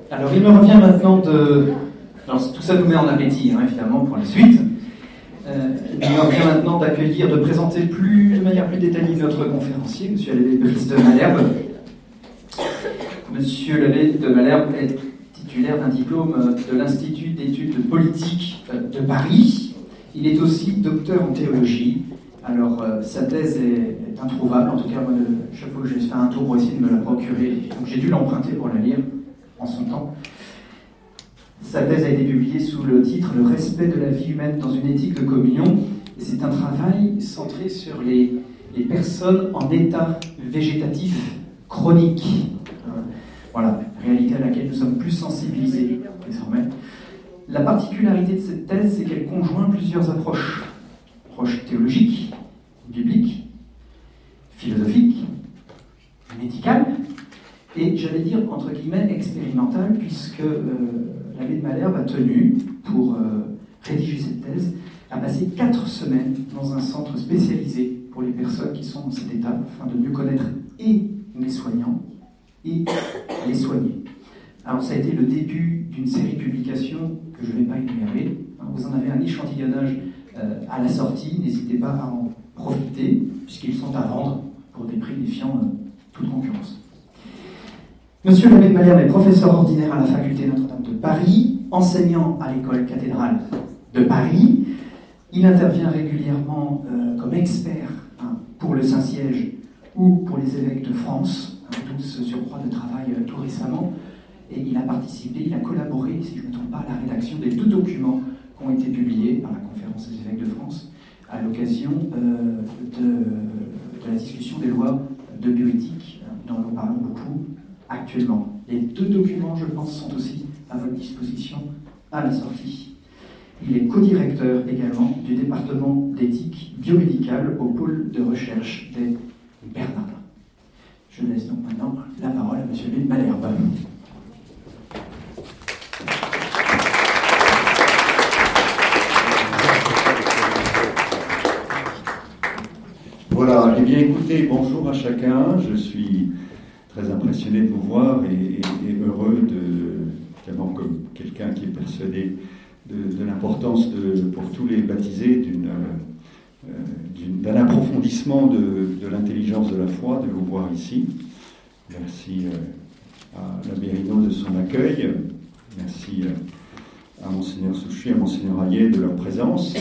Alors, il me revient maintenant de... Alors, tout ça nous met en appétit, évidemment, pour la suite. Il me revient maintenant de présenter de manière plus détaillée notre conférencier, M. l'abbé Brice de Malherbe. M. l'abbé de Malherbe est titulaire d'un diplôme de l'Institut d'études politiques de Paris. Il est aussi docteur en théologie. Alors, sa thèse est introuvable. En tout cas, moi, chaque fois que je vais faire un tour pour essayer de me la procurer, donc j'ai dû l'emprunter pour la lire en son temps. Sa thèse a été publiée sous le titre « Le respect de la vie humaine dans une éthique de communion ». Et c'est un travail centré sur les personnes en état végétatif chronique. Voilà, réalité à laquelle nous sommes plus sensibilisés désormais. La particularité de cette thèse, c'est qu'elle conjoint plusieurs approches. Approche théologique, biblique, philosophique, médicale, et j'allais dire, entre guillemets, expérimentale, puisque l'abbé de Malherbe a tenu, pour rédiger cette thèse, à passer 4 semaines dans un centre spécialisé pour les personnes qui sont dans cet état, afin de mieux connaître et les soignants et les soignés. Alors ça a été le début d'une série de publications que je ne vais pas énumérer. Vous en avez un échantillonnage à la sortie, n'hésitez pas à en profiter, puisqu'ils sont à vendre pour des prix défiant toute concurrence. Monsieur l'abbé de Malherbe est professeur ordinaire à la faculté Notre-Dame de Paris, enseignant à l'école cathédrale de Paris. Il intervient régulièrement comme expert pour le Saint-Siège ou pour les évêques de France, d'où ce surcroît de travail tout récemment. Et il a participé, il a collaboré, si je ne me trompe pas, à la rédaction des 2 documents qui ont été publiés par la Conférence des évêques de France à l'occasion de la discussion des lois de bioéthique dont nous parlons beaucoup actuellement. Les 2 documents, je pense, sont aussi à votre disposition à la sortie. Il est co-directeur également du département d'éthique biomédicale au pôle de recherche des Bernardins. Je laisse donc maintenant la parole à M. l'abbé de Malherbe. Voilà, eh bien écoutez, bonjour à chacun. Je suis très impressionné de vous voir et heureux d'abord comme quelqu'un qui est persuadé de l'importance pour tous les baptisés d'un approfondissement de l'intelligence de la foi, de vous voir ici. Merci à l'abbé Rinaud de son accueil. Merci à Monseigneur Souchy, à Monseigneur Hayet de leur présence.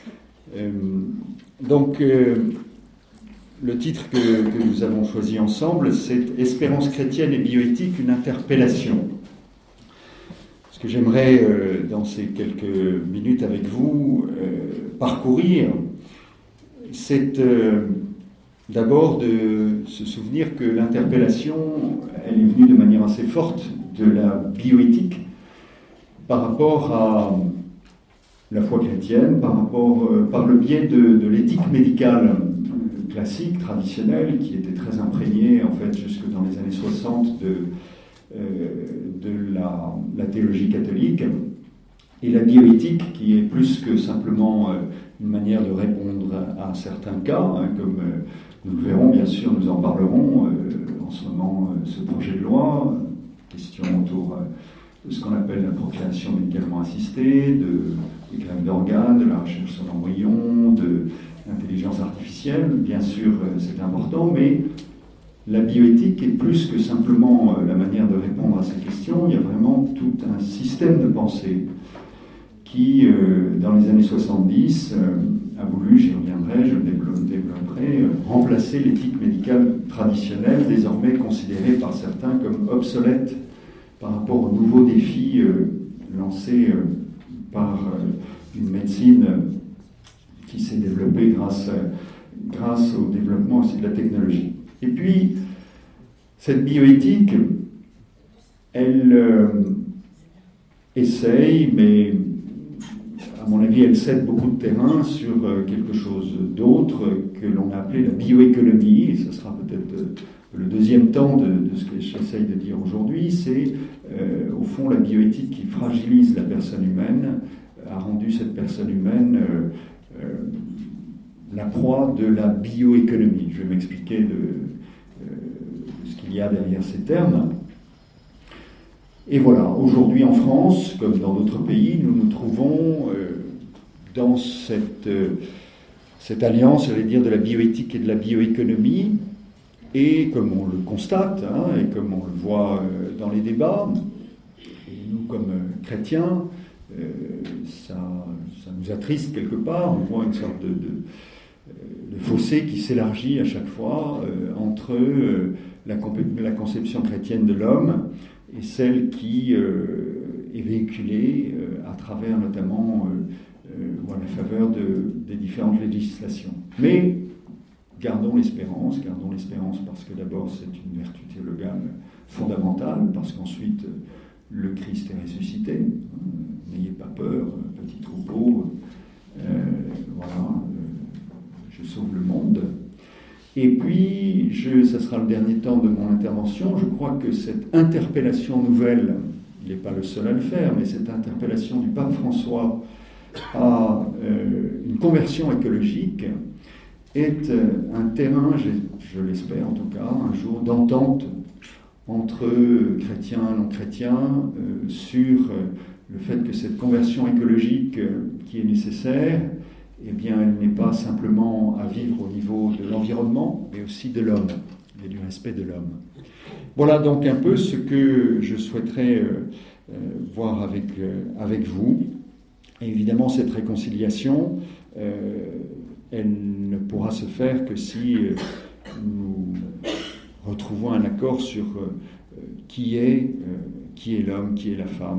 Le titre que nous avons choisi ensemble, c'est « Espérance chrétienne et bioéthique, une interpellation ». Ce que j'aimerais, dans ces quelques minutes avec vous, parcourir, c'est d'abord de se souvenir que l'interpellation, elle est venue de manière assez forte de la bioéthique par rapport à la foi chrétienne, par le biais de l'éthique médicale classique, traditionnelle, qui était très imprégnée, en fait, jusque dans les années 60 de la théologie catholique, et la bioéthique, qui est plus que simplement une manière de répondre à certains cas, comme nous le verrons, bien sûr, nous en parlerons en ce moment, ce projet de loi, question autour de ce qu'on appelle la procréation médicalement assistée, des greffes d'organes, de la recherche sur l'embryon, de l'intelligence artificielle. Bien sûr, c'est important, mais la bioéthique est plus que simplement la manière de répondre à ces questions. Il y a vraiment tout un système de pensée qui, dans les années 70, a voulu, j'y reviendrai, je le développerai, remplacer l'éthique médicale traditionnelle, désormais considérée par certains comme obsolète par rapport aux nouveaux défis lancés par une médecine qui s'est développée grâce au développement aussi de la technologie. Et puis, cette bioéthique, elle essaye, mais à mon avis, elle cède beaucoup de terrain sur quelque chose d'autre que l'on a appelé la bioéconomie, et ce sera peut-être le deuxième temps de ce que j'essaye de dire aujourd'hui. C'est au fond la bioéthique qui fragilise la personne humaine, a rendu cette personne humaine la proie de la bioéconomie. Je vais m'expliquer de ce qu'il y a derrière ces termes. Et voilà, aujourd'hui en France, comme dans d'autres pays, nous nous trouvons dans cette alliance, j'allais dire, de la bioéthique et de la bioéconomie. Et comme on le constate, et comme on le voit dans les débats, et nous comme chrétiens, ça nous attriste quelque part. On voit une sorte de fossé qui s'élargit à chaque fois entre la conception chrétienne de l'homme et celle qui est véhiculée à travers notamment la faveur des différentes législations. Mais gardons l'espérance parce que d'abord c'est une vertu théologale fondamentale, parce qu'ensuite le Christ est ressuscité. N'ayez pas peur, petit troupeau, je sauve le monde. Et puis, ça sera le dernier temps de mon intervention, je crois que cette interpellation nouvelle, il n'est pas le seul à le faire, mais cette interpellation du pape François à une conversion écologique est un terrain, je l'espère en tout cas, un jour d'entente entre chrétiens et non-chrétiens sur le fait que cette conversion écologique qui est nécessaire, eh bien, elle n'est pas simplement à vivre au niveau de l'environnement, mais aussi de l'homme et du respect de l'homme. Voilà donc un peu ce que je souhaiterais voir avec vous. Et évidemment, cette réconciliation, elle ne pourra se faire que si nous retrouvons un accord sur qui est l'homme, qui est la femme,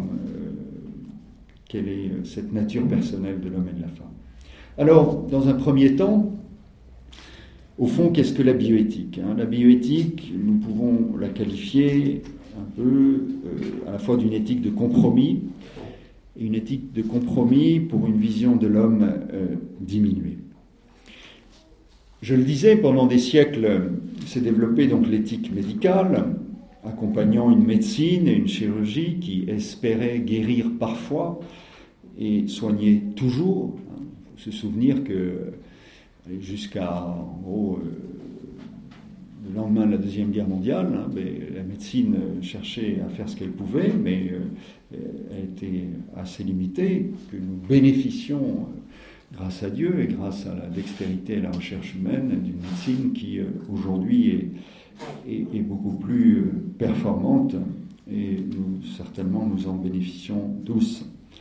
quelle est cette nature personnelle de l'homme et de la femme. Alors, dans un premier temps, au fond, qu'est-ce que la bioéthique ? La bioéthique, nous pouvons la qualifier un peu à la fois d'une éthique de compromis et une éthique de compromis pour une vision de l'homme diminuée. Je le disais, pendant des siècles s'est développée donc l'éthique médicale, accompagnant une médecine et une chirurgie qui espéraient guérir parfois et soigner toujours. Il faut se souvenir que jusqu'à en gros, le lendemain de la Deuxième Guerre mondiale, la médecine cherchait à faire ce qu'elle pouvait, mais elle était assez limitée, que nous bénéficions, grâce à Dieu et grâce à la dextérité et la recherche humaine, d'une médecine qui aujourd'hui est beaucoup plus performante, et certainement nous en bénéficions tous.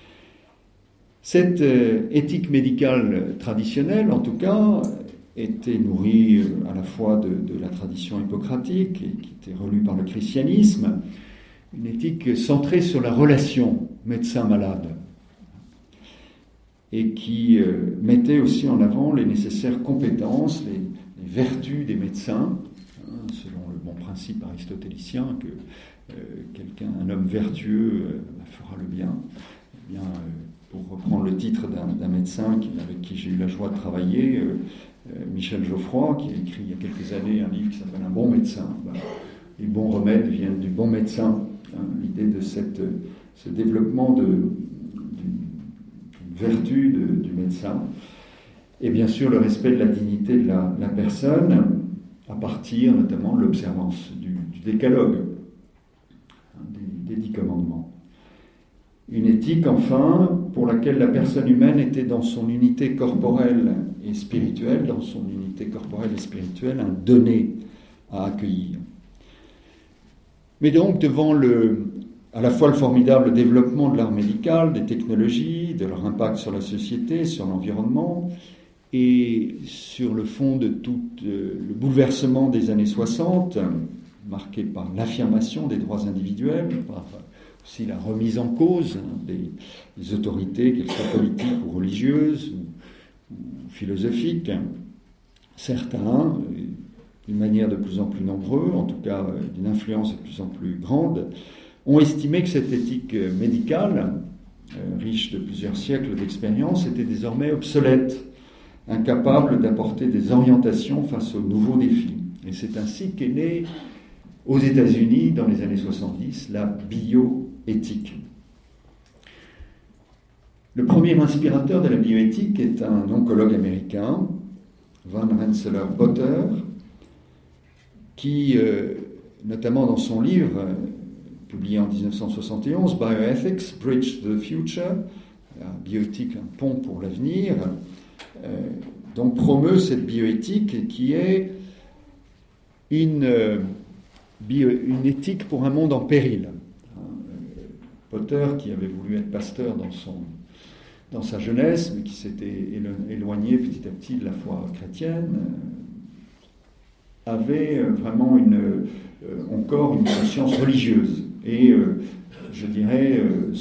Cette éthique médicale traditionnelle, en tout cas, était nourrie à la fois de la tradition hippocratique, et qui était relue par le christianisme, une éthique centrée sur la relation médecin-malade, et qui mettait aussi en avant les nécessaires compétences, les vertus des médecins, selon le bon principe aristotélicien que un homme vertueux fera le bien. Eh bien, pour reprendre le titre d'un médecin avec qui j'ai eu la joie de travailler, Michel Geoffroy, qui a écrit il y a quelques années un livre qui s'appelle « Un bon médecin ». Les bons remèdes viennent du bon médecin. L'idée de ce développement d'une vertu du médecin, et bien sûr le respect de la dignité de la personne, à partir notamment de l'observance du décalogue, des 10 commandements. Une éthique, enfin, pour laquelle la personne humaine était dans son unité corporelle et spirituelle, un donné à accueillir. Mais donc, devant à la fois le formidable développement de l'art médical, des technologies, de leur impact sur la société, sur l'environnement, et sur le fond de tout le bouleversement des années 60, marqué par l'affirmation des droits individuels, par aussi la remise en cause des autorités, qu'elles soient politiques ou religieuses ou philosophiques. Certains, d'une manière de plus en plus nombreuse, en tout cas d'une influence de plus en plus grande, ont estimé que cette éthique médicale, riche de plusieurs siècles d'expérience, était désormais obsolète, incapable d'apporter des orientations face aux nouveaux défis. Et c'est ainsi qu'est née aux États-Unis, dans les années 70, la bioéthique. Le premier inspirateur de la bioéthique est un oncologue américain, Van Rensselaer Potter, qui, notamment dans son livre, publié en 1971, Bioethics, Bridge to the Future, la bioéthique, un pont pour l'avenir, donc promeut cette bioéthique qui est une éthique pour un monde en péril. Potter, qui avait voulu être pasteur dans sa jeunesse, mais qui s'était éloigné petit à petit de la foi chrétienne, avait vraiment encore une conscience religieuse. Et je dirais,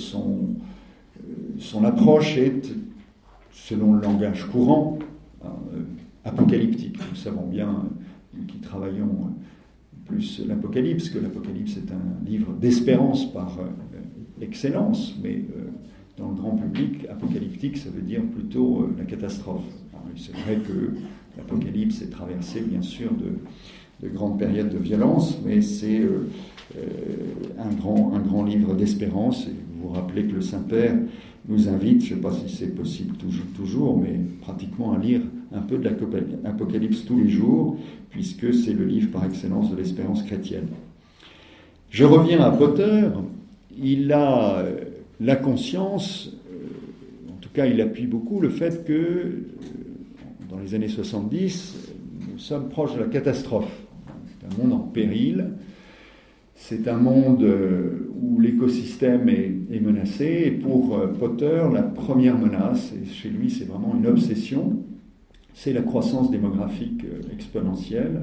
son approche est, selon le langage courant, apocalyptique. Nous savons bien, nous qui travaillons plus l'Apocalypse, que l'Apocalypse est un livre d'espérance par excellence, mais dans le grand public, apocalyptique, ça veut dire plutôt la catastrophe. Alors, c'est vrai que l'Apocalypse est traversé, bien sûr, de grandes périodes de violence, mais c'est un grand livre d'espérance. Et vous vous rappelez que le Saint-Père nous invite, je ne sais pas si c'est possible toujours, mais pratiquement à lire un peu de l'Apocalypse tous les jours, puisque c'est le livre par excellence de l'espérance chrétienne. Je reviens à Potter. Il a la conscience, en tout cas il appuie beaucoup le fait que dans les années 70, nous sommes proches de la catastrophe. C'est un monde en péril, c'est un monde où l'écosystème est menacé, et pour Potter, la première menace, et chez lui c'est vraiment une obsession, c'est la croissance démographique exponentielle,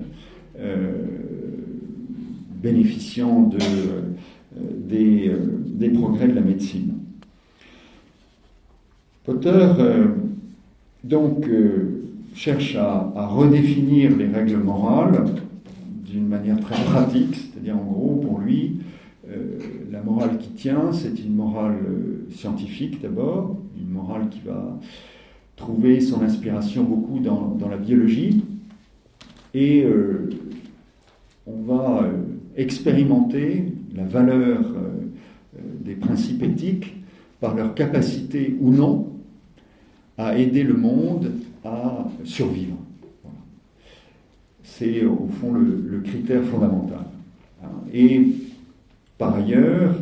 bénéficiant des progrès de la médecine. Potter cherche à redéfinir les règles morales d'une manière très pratique, c'est-à-dire en gros pour lui la morale qui tient, c'est une morale scientifique d'abord, une morale qui va trouver son inspiration beaucoup dans la biologie, et on va expérimenter la valeur des principes éthiques par leur capacité ou non à aider le monde à survivre. Voilà. C'est au fond le critère fondamental. Et par ailleurs,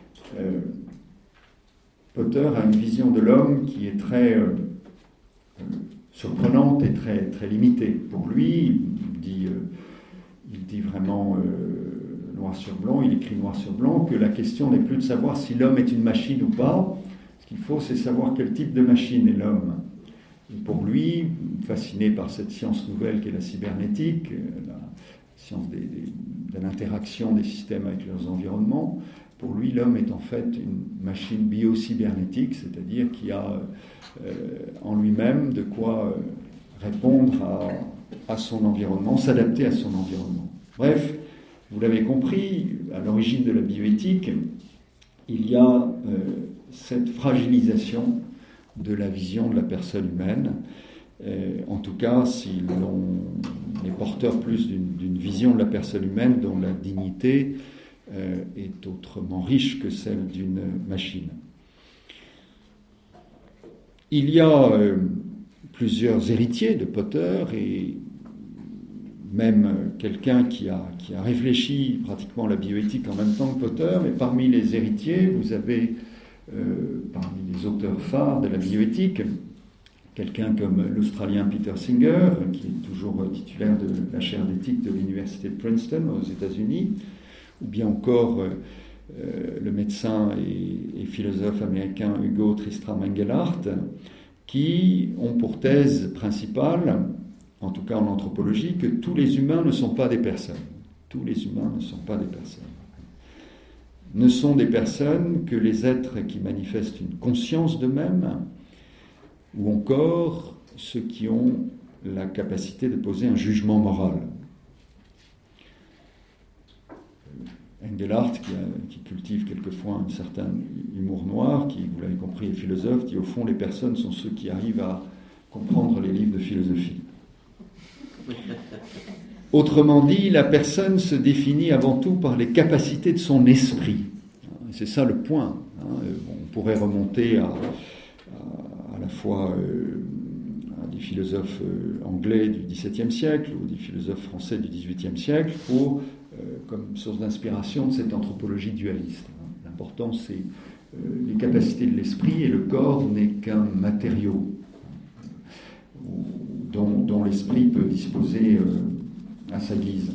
Potter a une vision de l'homme qui est très surprenante et très, très limitée. Pour lui, il dit vraiment noir sur blanc, il écrit noir sur blanc, que la question n'est plus de savoir si l'homme est une machine ou pas. Ce qu'il faut, c'est savoir quel type de machine est l'homme. Et pour lui, fasciné par cette science nouvelle qu'est la cybernétique, la science de l'interaction des systèmes avec leurs environnements, pour lui, l'homme est en fait une machine bio-cybernétique, c'est-à-dire qui a en lui-même de quoi répondre à son environnement, s'adapter à son environnement. Bref, vous l'avez compris, à l'origine de la bioéthique, il y a cette fragilisation de la vision de la personne humaine. En tout cas, si l'on est porteur plus d'une vision de la personne humaine dont la dignité est autrement riche que celle d'une machine. Il y a plusieurs héritiers de Potter, et même quelqu'un qui a réfléchi pratiquement à la bioéthique en même temps que Potter, mais parmi les héritiers, vous avez parmi les auteurs phares de la bioéthique, quelqu'un comme l'Australien Peter Singer, qui est toujours titulaire de la chaire d'éthique de l'université de Princeton aux États-Unis, ou bien encore le médecin et philosophe américain Hugo Tristram Engelhardt, qui ont pour thèse principale, en tout cas en anthropologie, que tous les humains ne sont pas des personnes. Tous les humains ne sont pas des personnes. Ne sont des personnes que les êtres qui manifestent une conscience d'eux-mêmes, ou encore ceux qui ont la capacité de poser un jugement moral. Engelhardt, qui cultive quelquefois un certain humour noir, qui, vous l'avez compris, est philosophe, dit au fond les personnes sont ceux qui arrivent à comprendre les livres de philosophie. Autrement dit, la personne se définit avant tout par les capacités de son esprit. C'est ça le point. On pourrait remonter à la fois à des philosophes anglais du XVIIe siècle ou des philosophes français du XVIIIe siècle pour comme source d'inspiration de cette anthropologie dualiste. L'important, c'est les capacités de l'esprit, et le corps n'est qu'un matériau dont l'esprit peut disposer à sa guise.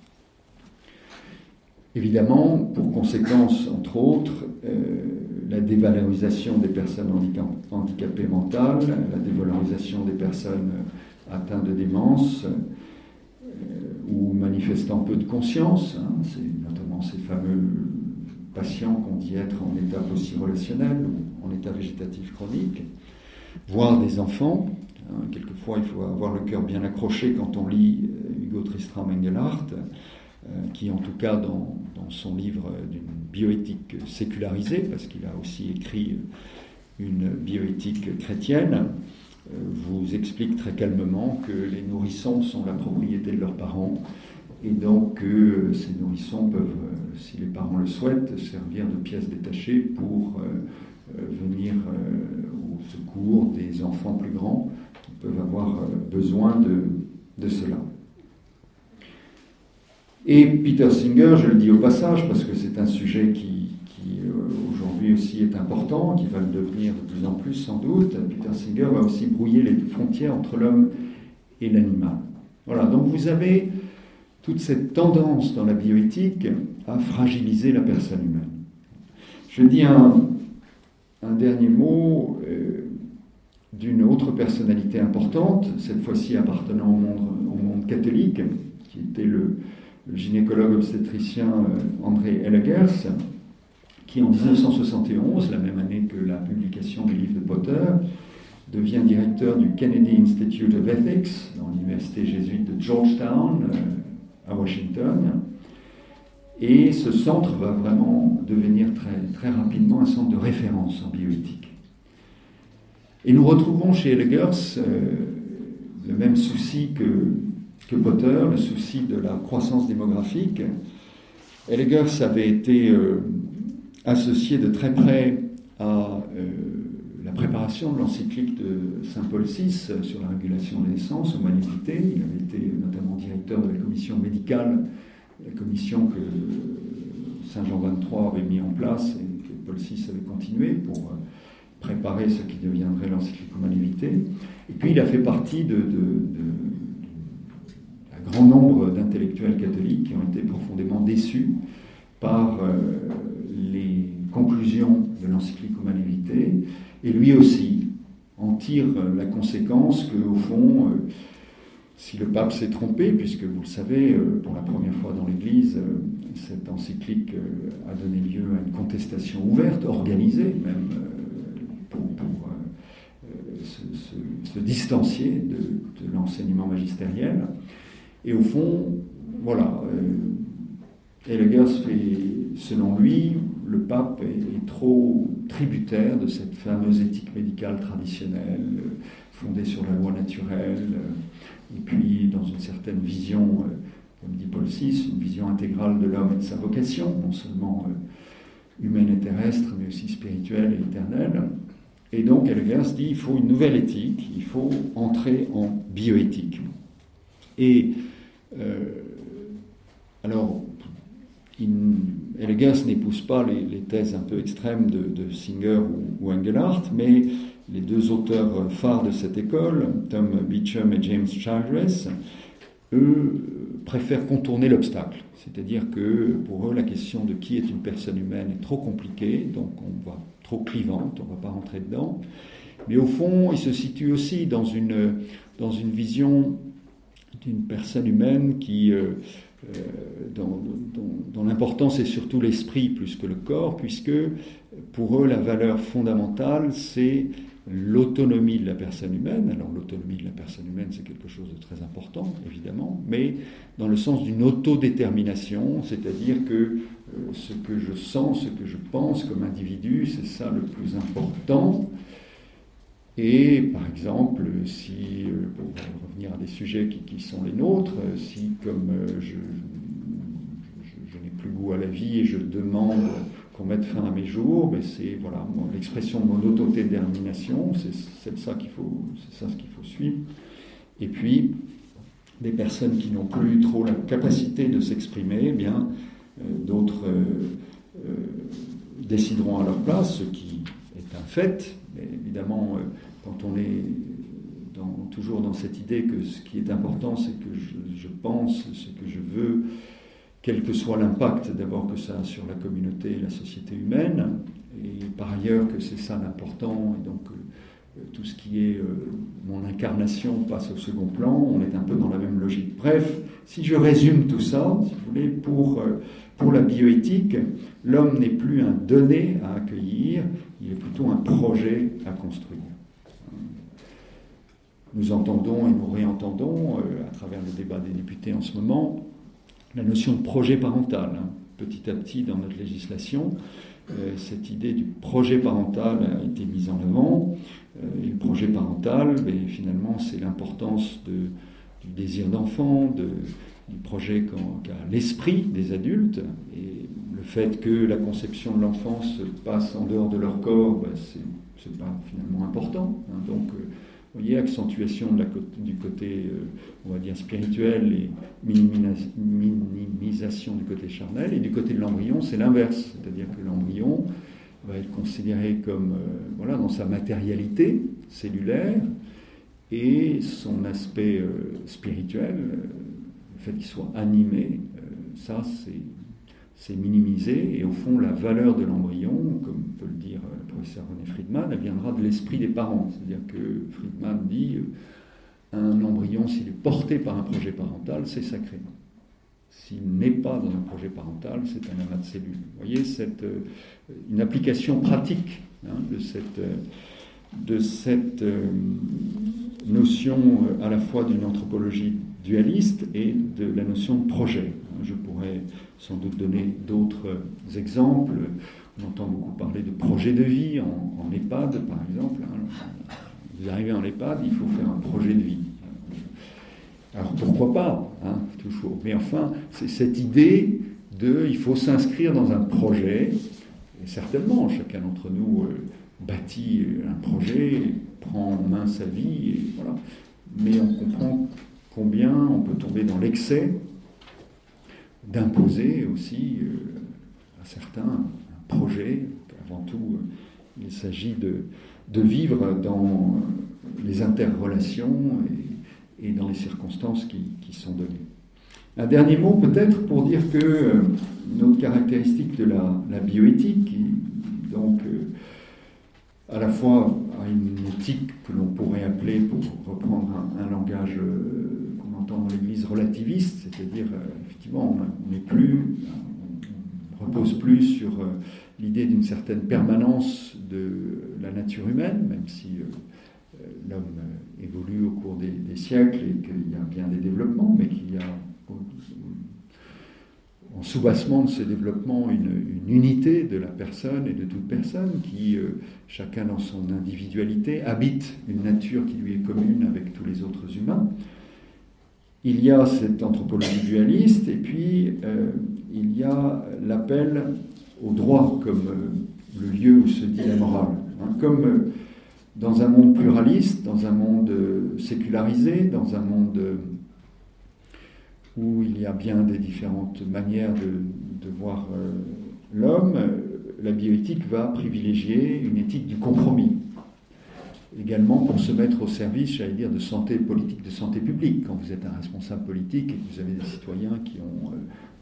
Évidemment, pour conséquence, entre autres, la dévalorisation des personnes handicapées mentales, la dévalorisation des personnes atteintes de démence ou manifestant peu de conscience, c'est notamment ces fameux patients qu'on dit être en état post-relationnel ou en état végétatif chronique, voire des enfants. Quelquefois, il faut avoir le cœur bien accroché quand on lit Hugo Tristram Engelhardt, qui, en tout cas, dans son livre d'une bioéthique sécularisée, parce qu'il a aussi écrit une bioéthique chrétienne, vous explique très calmement que les nourrissons sont la propriété de leurs parents, et donc ces nourrissons peuvent, si les parents le souhaitent, servir de pièces détachées pour venir au secours des enfants plus grands qui peuvent avoir besoin de cela. Et Peter Singer, je le dis au passage, parce que c'est un sujet qui aujourd'hui aussi est important, qui va le devenir de plus en plus sans doute, Peter Singer va aussi brouiller les frontières entre l'homme et l'animal. Voilà, donc vous avez toute cette tendance dans la bioéthique à fragiliser la personne humaine. Je dis un dernier mot d'une autre personnalité importante, cette fois-ci appartenant au monde catholique, qui était le gynécologue obstétricien André Ellegers, qui en 1971, la même année que la publication du livre de Potter, devient directeur du Kennedy Institute of Ethics dans l'université jésuite de Georgetown à Washington. Et ce centre va vraiment devenir très, très rapidement un centre de référence en bioéthique. Et nous retrouvons chez Ellegers le même souci que Potter, le souci de la croissance démographique. Ellegers avait été associé de très près à la préparation de l'encyclique de Saint Paul VI sur la régulation des naissances, humanité. Il avait été notamment directeur de la commission médicale, la commission que Saint Jean XXIII avait mis en place et que Paul VI avait continué pour préparer ce qui deviendrait l'encyclique humanité. Et puis il a fait partie d'un grand nombre d'intellectuels catholiques qui ont été profondément déçus par les conclusions de l'encyclique humanité, et lui aussi en tire la conséquence qu'au fond, si le pape s'est trompé, puisque vous le savez, pour la première fois dans l'Église, cette encyclique a donné lieu à une contestation ouverte, organisée même, pour se distancier de l'enseignement magistériel. Et au fond, voilà, Ellegers fait, selon lui, le pape est trop tributaire de cette fameuse éthique médicale traditionnelle, fondée sur la loi naturelle, et puis dans une certaine vision, comme dit Paul VI, une vision intégrale de l'homme et de sa vocation, non seulement humaine et terrestre, mais aussi spirituelle et éternelle. Et donc Ellegers dit qu'il faut une nouvelle éthique, il faut entrer en bioéthique. Et alors, Ellegers n'épouse pas les thèses un peu extrêmes de Singer ou Engelhardt, mais les deux auteurs phares de cette école, Tom Beecham et James Childress, eux préfèrent contourner l'obstacle. C'est-à-dire que pour eux, la question de qui est une personne humaine est trop compliquée, donc on va trop clivante, on ne va pas rentrer dedans. Mais au fond, ils se situent aussi dans une vision d'une personne humaine qui, dont l'importance est surtout l'esprit plus que le corps, puisque pour eux, la valeur fondamentale, c'est l'autonomie de la personne humaine. Alors l'autonomie de la personne humaine, c'est quelque chose de très important, évidemment, mais dans le sens d'une autodétermination, c'est-à-dire que ce que je sens, ce que je pense comme individu, c'est ça le plus important. Et par exemple, si, pour revenir à des sujets qui sont les nôtres, si comme je n'ai plus goût à la vie et je demande qu'on mette fin à mes jours, ben c'est voilà, l'expression de mon autodétermination, c'est ça ce qu'il faut suivre. Et puis, des personnes qui n'ont plus trop la capacité de s'exprimer, eh bien, d'autres décideront à leur place, ce qui est un fait. Mais évidemment, quand on est toujours dans cette idée que ce qui est important, c'est que je pense, c'est que je veux, quel que soit l'impact d'abord que ça a sur la communauté et la société humaine, et par ailleurs que c'est ça l'important, et donc tout ce qui est mon incarnation passe au second plan, on est un peu dans la même logique. Bref, si je résume tout ça, si vous voulez, pour la bioéthique, l'homme n'est plus un donné à accueillir, il est plutôt un projet à construire. Nous entendons et nous réentendons, à travers le débat des députés en ce moment, la notion de projet parental. Petit à petit, dans notre législation, cette idée du projet parental a été mise en avant. Et le projet parental, finalement, c'est l'importance du désir d'enfant, du projet qu'a l'esprit des adultes. Et le fait que la conception de l'enfant se passe en dehors de leur corps, c'est pas finalement important. Donc, vous voyez, accentuation du côté, on va dire, spirituel et minimisation du côté charnel. Et du côté de l'embryon, c'est l'inverse. C'est-à-dire que l'embryon va être considéré comme, dans sa matérialité cellulaire et son aspect spirituel, le fait qu'il soit animé, ça, c'est minimisé. Et au fond, la valeur de l'embryon, comme peut le dire le professeur René Friedman, elle viendra de l'esprit des parents. C'est-à-dire que Friedman dit un embryon, s'il est porté par un projet parental, c'est sacré. S'il n'est pas dans un projet parental, c'est un amas de cellules. Vous voyez, une application pratique de cette notion à la fois d'une anthropologie dualiste et de la notion de projet. Je pourrais sans doute donner d'autres exemples. On entend beaucoup parler de projet de vie en EHPAD, par exemple. Vous arrivez en EHPAD, il faut faire un projet de vie. Alors pourquoi pas, toujours. Mais enfin, c'est cette idée il faut s'inscrire dans un projet. Et certainement, chacun d'entre nous bâtit un projet, prend en main sa vie, et voilà. Mais on comprend combien on peut tomber dans l'excès d'imposer aussi à certains un projet. Avant tout, il s'agit de vivre dans les interrelations et dans les circonstances qui sont données. Un dernier mot peut-être pour dire que une autre caractéristique de la bioéthique, qui donc à la fois a une éthique que l'on pourrait appeler, pour reprendre un langage qu'on entend dans l'Église, relativiste, c'est-à-dire effectivement on repose plus sur l'idée d'une certaine permanence de la nature humaine, même si l'homme évolue au cours des siècles et qu'il y a bien des développements, mais qu'il y a en soubassement de ces développements une unité de la personne et de toute personne qui, chacun dans son individualité, habite une nature qui lui est commune avec tous les autres humains. Il y a cette anthropologie dualiste et puis il y a l'appel au droit comme le lieu où se dit la morale. Comme dans un monde pluraliste, dans un monde sécularisé, dans un monde où il y a bien des différentes manières de voir l'homme, la bioéthique va privilégier une éthique du compromis. Également pour se mettre au service, j'allais dire, de santé politique, de santé publique. Quand vous êtes un responsable politique et que vous avez des citoyens qui ont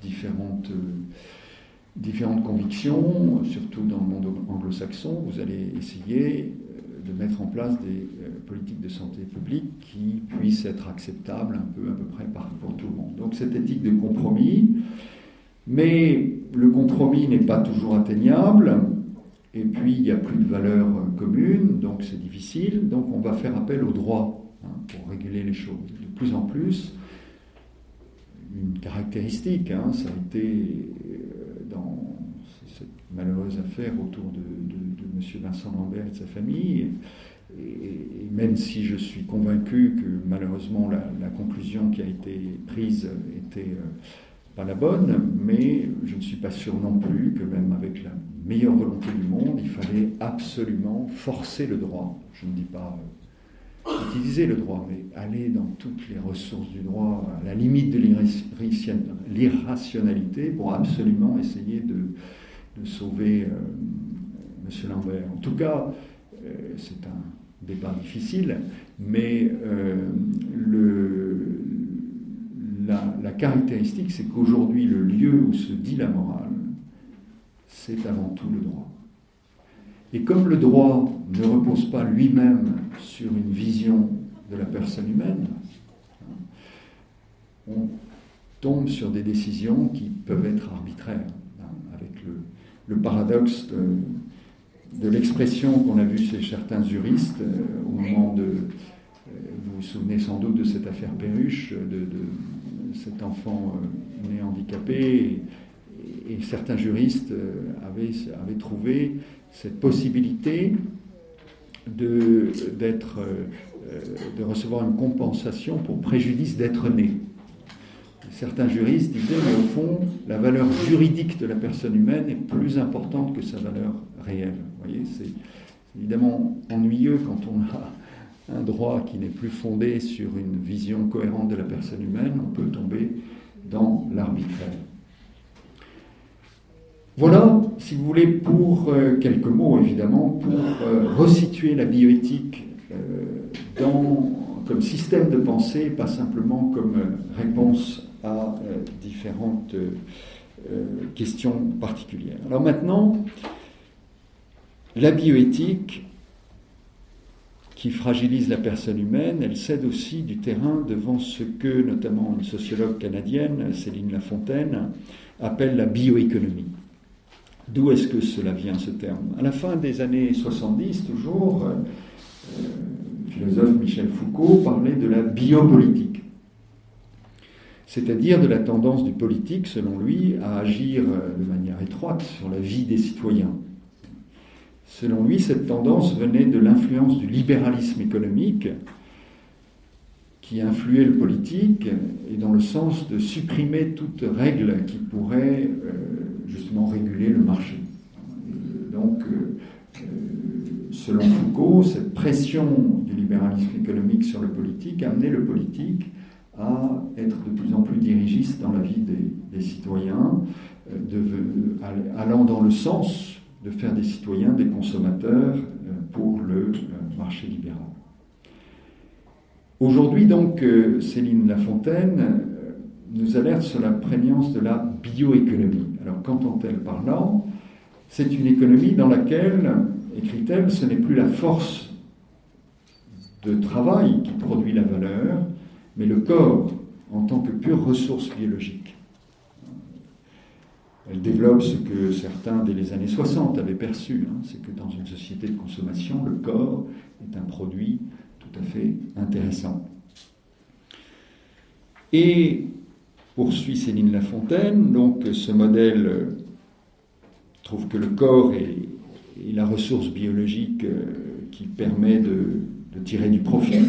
différentes convictions, surtout dans le monde anglo-saxon, vous allez essayer de mettre en place des politiques de santé publique qui puissent être acceptables à peu près pour tout le monde. Donc cette éthique de compromis, mais le compromis n'est pas toujours atteignable, et puis il n'y a plus de valeurs communes, donc c'est difficile, donc on va faire appel au droit pour réguler les choses. De plus en plus, une caractéristique, ça a été dans cette malheureuse affaire autour de M. Vincent Lambert et de sa famille, et même si je suis convaincu que malheureusement la conclusion qui a été prise était pas la bonne, mais je ne suis pas sûr non plus que même avec la meilleure volonté du monde, il fallait absolument forcer le droit. Je ne dis pas utiliser le droit, mais aller dans toutes les ressources du droit, à la limite de l'irrationalité, pour absolument essayer de sauver M. Lambert. En tout cas, c'est un débat difficile, mais la caractéristique, c'est qu'aujourd'hui, le lieu où se dit la morale, c'est avant tout le droit. Et comme le droit ne repose pas lui-même sur une vision de la personne humaine, on tombe sur des décisions qui peuvent être arbitraires, avec le paradoxe de l'expression qu'on a vue chez certains juristes au moment de... vous vous souvenez sans doute de cette affaire Perruche, de cet enfant né handicapé, et certains juristes avaient trouvé cette possibilité de recevoir une compensation pour préjudice d'être né. Certains juristes disaient, mais au fond, la valeur juridique de la personne humaine est plus importante que sa valeur réelle. Vous voyez, c'est évidemment ennuyeux quand on a un droit qui n'est plus fondé sur une vision cohérente de la personne humaine, on peut tomber dans l'arbitraire. Voilà, si vous voulez, pour quelques mots, évidemment, pour resituer la bioéthique comme système de pensée, pas simplement comme réponse à différentes questions particulières. Alors maintenant, la bioéthique, qui fragilise la personne humaine, elle cède aussi du terrain devant ce que, notamment une sociologue canadienne, Céline Lafontaine, appelle la bioéconomie. D'où est-ce que cela vient, ce terme ? À la fin des années 70, toujours, le philosophe Michel Foucault parlait de la biopolitique, c'est-à-dire de la tendance du politique, selon lui, à agir de manière étroite sur la vie des citoyens. Selon lui, cette tendance venait de l'influence du libéralisme économique qui influait le politique et dans le sens de supprimer toute règle qui pourrait justement réguler le marché. Donc, selon Foucault, cette pression du libéralisme économique sur le politique amenait le politique à être de plus en plus dirigiste dans la vie des citoyens, allant dans le sens de faire des citoyens des consommateurs pour le marché libéral. Aujourd'hui, donc, Céline Lafontaine nous alerte sur la prégnance de la bioéconomie. Alors, qu'entend-elle par là ? C'est une économie dans laquelle, écrit-elle, ce n'est plus la force de travail qui produit la valeur, mais le corps en tant que pure ressource biologique. Elle développe ce que certains, dès les années 60, avaient perçu, c'est que dans une société de consommation, le corps est un produit tout à fait intéressant. Et, poursuit Céline Lafontaine, donc ce modèle trouve que le corps est la ressource biologique qui permet de tirer du profit.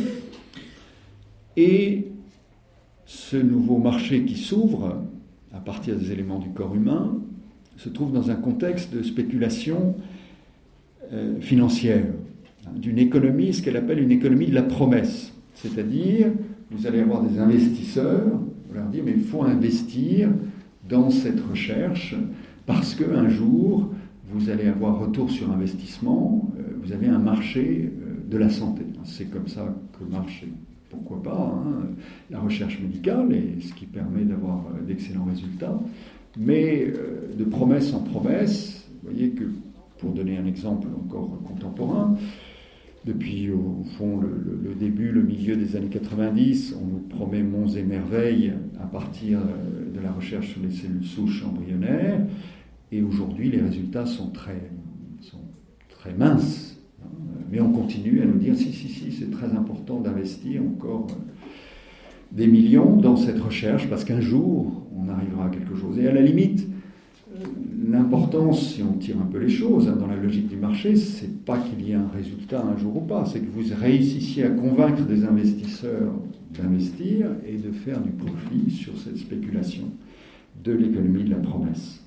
Et ce nouveau marché qui s'ouvre à partir des éléments du corps humain, se trouve dans un contexte de spéculation financière, d'une économie, ce qu'elle appelle une économie de la promesse. C'est-à-dire, vous allez avoir des investisseurs, vous leur dire, mais il faut investir dans cette recherche, parce qu'un jour, vous allez avoir retour sur investissement, vous avez un marché de la santé. C'est comme ça que marche, pourquoi pas, la recherche médicale, et ce qui permet d'avoir d'excellents résultats. Mais de promesse en promesse, vous voyez que, pour donner un exemple encore contemporain, depuis au fond le début, le milieu des années 90, on nous promet monts et merveilles à partir de la recherche sur les cellules souches embryonnaires, et aujourd'hui les résultats sont très minces. Mais on continue à nous dire si, c'est très important d'investir encore des millions dans cette recherche, parce qu'un jour, on arrivera à quelque chose. Et à la limite, l'importance, si on tire un peu les choses dans la logique du marché, c'est pas qu'il y ait un résultat un jour ou pas, c'est que vous réussissiez à convaincre des investisseurs d'investir et de faire du profit sur cette spéculation de l'économie de la promesse.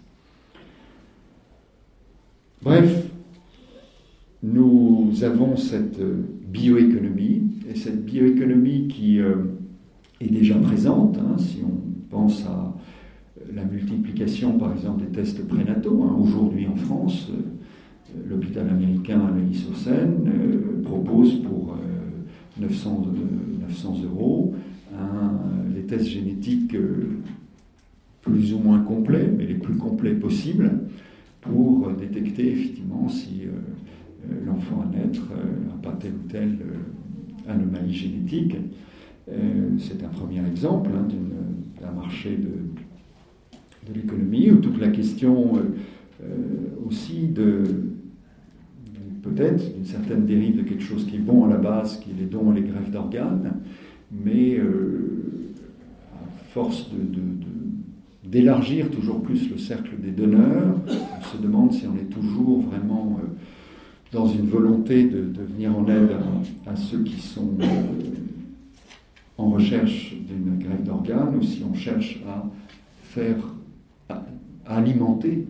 Bref, nous avons cette bioéconomie, et cette bioéconomie qui est déjà présente, si on pense à la multiplication par exemple des tests prénataux. Aujourd'hui en France, l'hôpital américain à Neuilly-sur-Seine propose pour 900 € les tests génétiques plus ou moins complets, mais les plus complets possibles, pour détecter effectivement si l'enfant à naître n'a pas telle ou telle anomalie génétique. C'est un premier exemple d'un marché de l'économie, où toute la question aussi peut-être d'une certaine dérive de quelque chose qui est bon à la base, qui est les dons et les greffes d'organes, mais à force d'élargir toujours plus le cercle des donneurs, on se demande si on est toujours vraiment dans une volonté de venir en aide à ceux qui sont en recherche d'une greffe d'organes, ou si on cherche à alimenter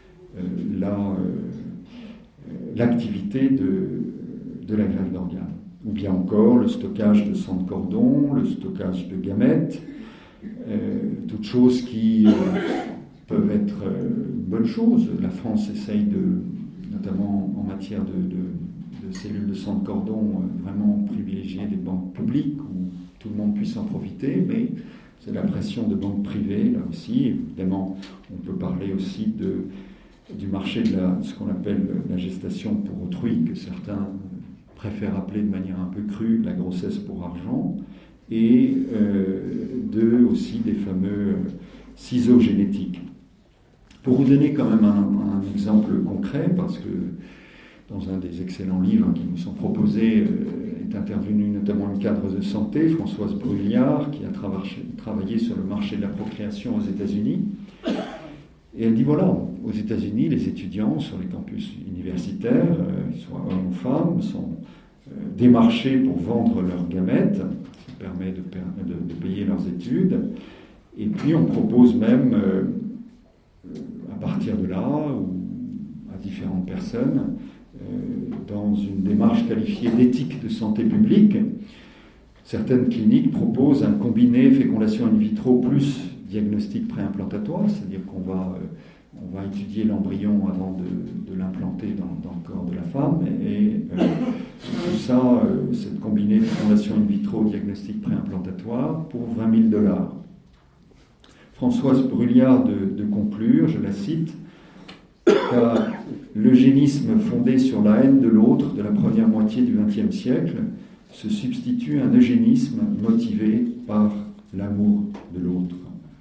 l'activité de la greffe d'organes. Ou bien encore le stockage de sang de cordon, le stockage de gamètes, toutes choses qui peuvent être une bonne chose. La France essaye notamment en matière de cellules de sang de cordon, vraiment privilégier des banques publiques où tout le monde puisse en profiter, mais c'est la pression de banques privées, là aussi. Évidemment, on peut parler aussi du marché de ce qu'on appelle la gestation pour autrui, que certains préfèrent appeler de manière un peu crue la grossesse pour argent, et aussi des fameux ciseaux génétiques. Pour vous donner quand même un exemple concret, parce que dans un des excellents livres qui nous sont proposés est intervenue notamment une cadre de santé, Françoise Brulliard, qui a travaillé sur le marché de la procréation aux États-Unis. Et elle dit voilà, aux États-Unis, les étudiants sur les campus universitaires, soit hommes ou femmes, sont démarchés pour vendre leurs gamètes, ce qui permet de payer leurs études. Et puis on propose même, à partir de là, ou à différentes personnes, dans une démarche qualifiée d'éthique de santé publique, certaines cliniques proposent un combiné fécondation in vitro plus diagnostic préimplantatoire, c'est-à-dire qu'on va étudier l'embryon avant de l'implanter dans le corps de la femme, et tout ça, cette combinée fécondation in vitro diagnostic préimplantatoire pour $20 000. Françoise Brulliard de conclure, je la cite, car l'eugénisme fondé sur la haine de l'autre de la première moitié du XXe siècle se substitue à un eugénisme motivé par l'amour de l'autre.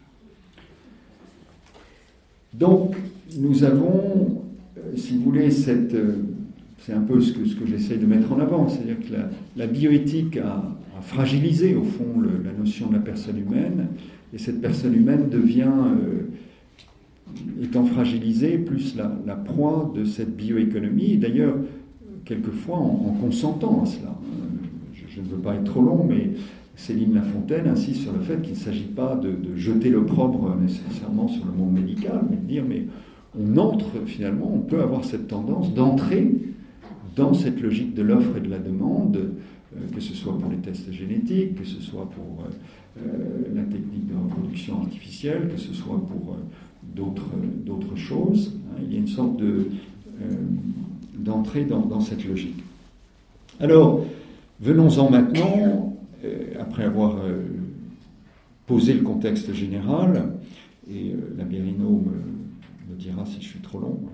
Donc, nous avons, si vous voulez, c'est un peu ce que j'essaie de mettre en avant, c'est-à-dire que la bioéthique a fragilisé, au fond, la notion de la personne humaine, et cette personne humaine devient, étant fragilisée, plus la proie de cette bioéconomie, et d'ailleurs, quelquefois, en consentant à cela. Je ne veux pas être trop long, mais Céline Lafontaine insiste sur le fait qu'il ne s'agit pas de jeter l'opprobre nécessairement sur le monde médical, mais de dire, mais on entre finalement, on peut avoir cette tendance d'entrer dans cette logique de l'offre et de la demande, que ce soit pour les tests génétiques, que ce soit pour la technique de reproduction artificielle, que ce soit pour d'autres choses. Il y a une sorte d'entrée dans cette logique. Alors, venons-en maintenant, après avoir posé le contexte général, et la Bérino me dira si je suis trop long,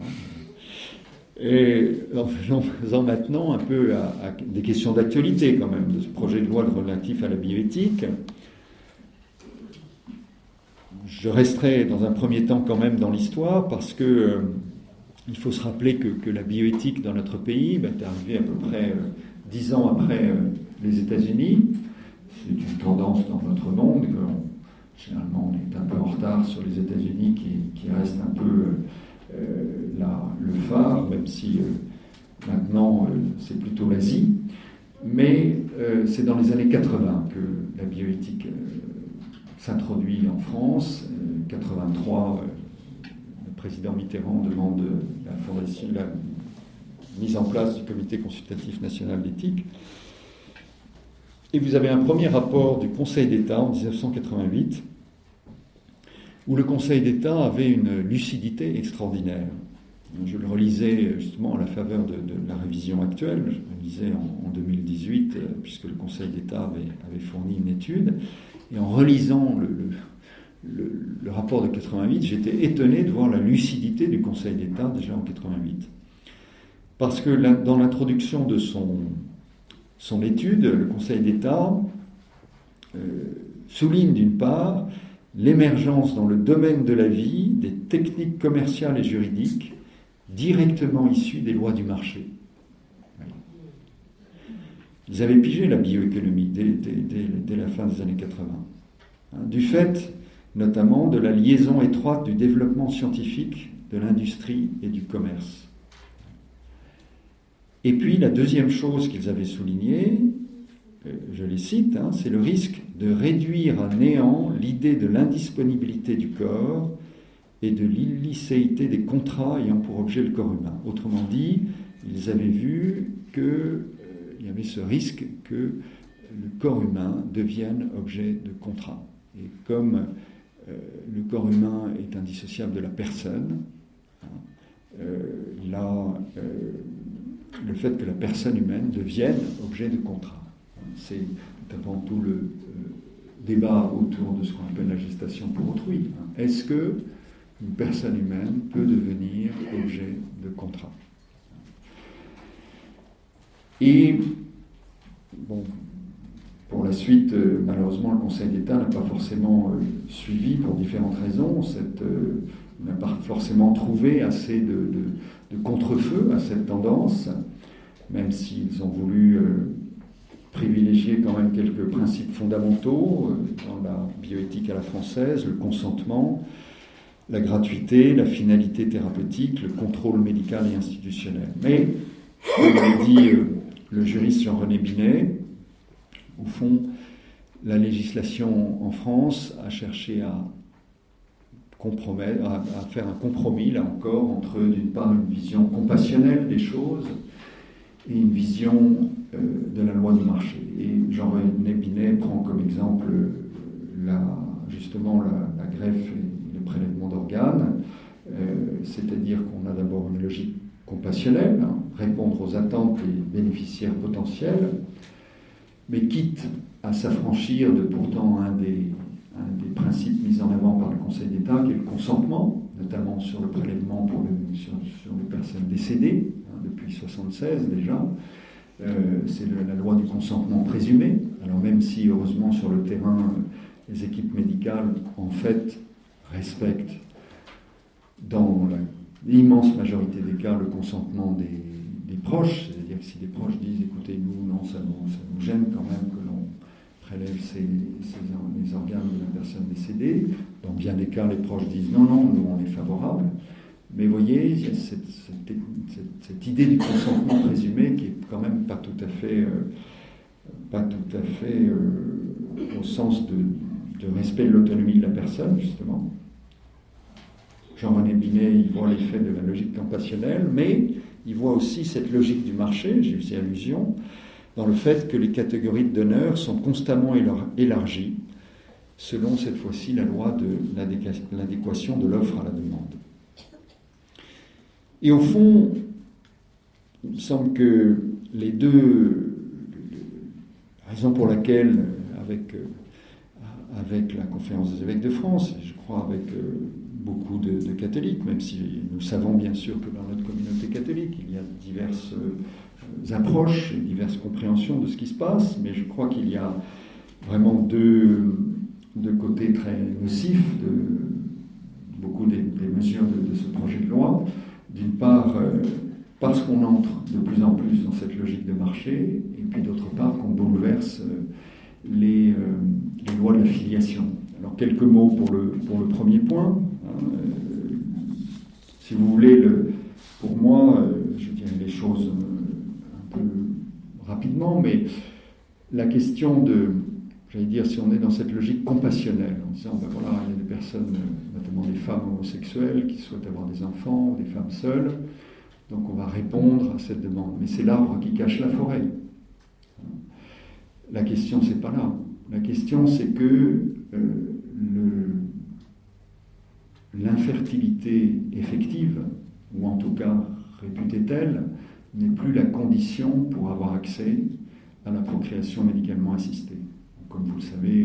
et en faisant maintenant un peu à des questions d'actualité quand même, de ce projet de loi relatif à la bioéthique. Je resterai dans un premier temps quand même dans l'histoire, parce que il faut se rappeler que la bioéthique dans notre pays est arrivée à peu près 10 ans après les États-Unis. C'est une tendance dans notre monde, que généralement on est un peu en retard sur les États-Unis, qui reste un peu le phare, même si maintenant c'est plutôt l'Asie. Mais c'est dans les années 80 que la bioéthique s'introduit en France. 83, le président Mitterrand demande la mise en place du Comité consultatif national d'éthique. Et vous avez un premier rapport du Conseil d'État en 1988, où le Conseil d'État avait une lucidité extraordinaire. Je le relisais justement à la faveur de la révision actuelle, je le lisais en 2018, puisque le Conseil d'État avait fourni une étude, et en relisant le rapport de 88, j'étais étonné de voir la lucidité du Conseil d'État déjà en 88. Parce que dans l'introduction de son étude, le Conseil d'État souligne d'une part l'émergence dans le domaine de la vie des techniques commerciales et juridiques directement issues des lois du marché. Ils avaient pigé la bioéconomie dès la fin des années 80. Du fait notamment de la liaison étroite du développement scientifique, de l'industrie et du commerce. Et puis la deuxième chose qu'ils avaient soulignée, je les cite, c'est le risque de réduire à néant l'idée de l'indisponibilité du corps et de l'illicéité des contrats ayant pour objet le corps humain. Autrement dit, ils avaient vu qu'il y avait ce risque que le corps humain devienne objet de contrat. Et comme le corps humain est indissociable de la personne, le fait que la personne humaine devienne objet de contrat. C'est notamment tout le débat autour de ce qu'on appelle la gestation pour autrui. Est-ce que une personne humaine peut devenir objet de contrat? Et, bon, pour la suite, malheureusement, le Conseil d'État n'a pas forcément suivi pour différentes raisons. N'a pas forcément trouvé assez de contre-feu à cette tendance, même s'ils ont voulu privilégier quand même quelques principes fondamentaux dans la bioéthique à la française, le consentement, la gratuité, la finalité thérapeutique, le contrôle médical et institutionnel. Mais, comme l'a dit le juriste Jean-René Binet, au fond, la législation en France a cherché à faire un compromis, là encore, entre d'une part une vision compassionnelle des choses et une vision de la loi du marché. Et Jean-René Binet prend comme exemple justement la greffe et le prélèvement d'organes, c'est-à-dire qu'on a d'abord une logique compassionnelle, répondre aux attentes des bénéficiaires potentiels, mais quitte à s'affranchir de pourtant un des principes mis en avant par le Conseil d'État, qui est le consentement, notamment sur le prélèvement sur les personnes décédées, depuis 1976 déjà. C'est la loi du consentement présumé. Alors même si, heureusement, sur le terrain, les équipes médicales, en fait, respectent dans l'immense majorité des cas le consentement des proches, c'est-à-dire que si des proches disent « écoutez, non, ça nous gêne quand même que l'on prélève les organes de la personne décédée », dans bien des cas, les proches disent « non, nous on est favorable ». Mais vous voyez, il y a cette idée du consentement présumé qui est quand même pas tout à fait au sens de respect de l'autonomie de la personne, justement. Jean-René Binet, il voit l'effet de la logique compassionnelle, mais il voit aussi cette logique du marché, j'ai fait allusion, dans le fait que les catégories de donneurs sont constamment élargies, selon cette fois-ci la loi de l'adéquation de l'offre à la demande. Et au fond, il me semble que les deux raisons pour laquelle, avec la Conférence des évêques de France, et je crois avec beaucoup de catholiques, même si nous savons bien sûr que dans notre communauté catholique, il y a diverses approches et diverses compréhensions de ce qui se passe, mais je crois qu'il y a vraiment deux côtés très nocifs de beaucoup des mesures de ce projet de loi. D'une part, parce qu'on entre de plus en plus dans cette logique de marché, et puis d'autre part qu'on bouleverse les lois de la filiation. Alors quelques mots pour le premier point. Si vous voulez, pour moi, je dirais les choses un peu rapidement, mais la question j'allais dire, si on est dans cette logique compassionnelle, en disant, ben voilà, il y a des personnes, notamment des femmes homosexuelles, qui souhaitent avoir des enfants, ou des femmes seules, donc on va répondre à cette demande. Mais c'est l'arbre qui cache la forêt. la question, c'est pas là. La question, c'est que l'infertilité effective, ou en tout cas réputée telle, n'est plus la condition pour avoir accès à la procréation médicalement assistée. Comme vous le savez,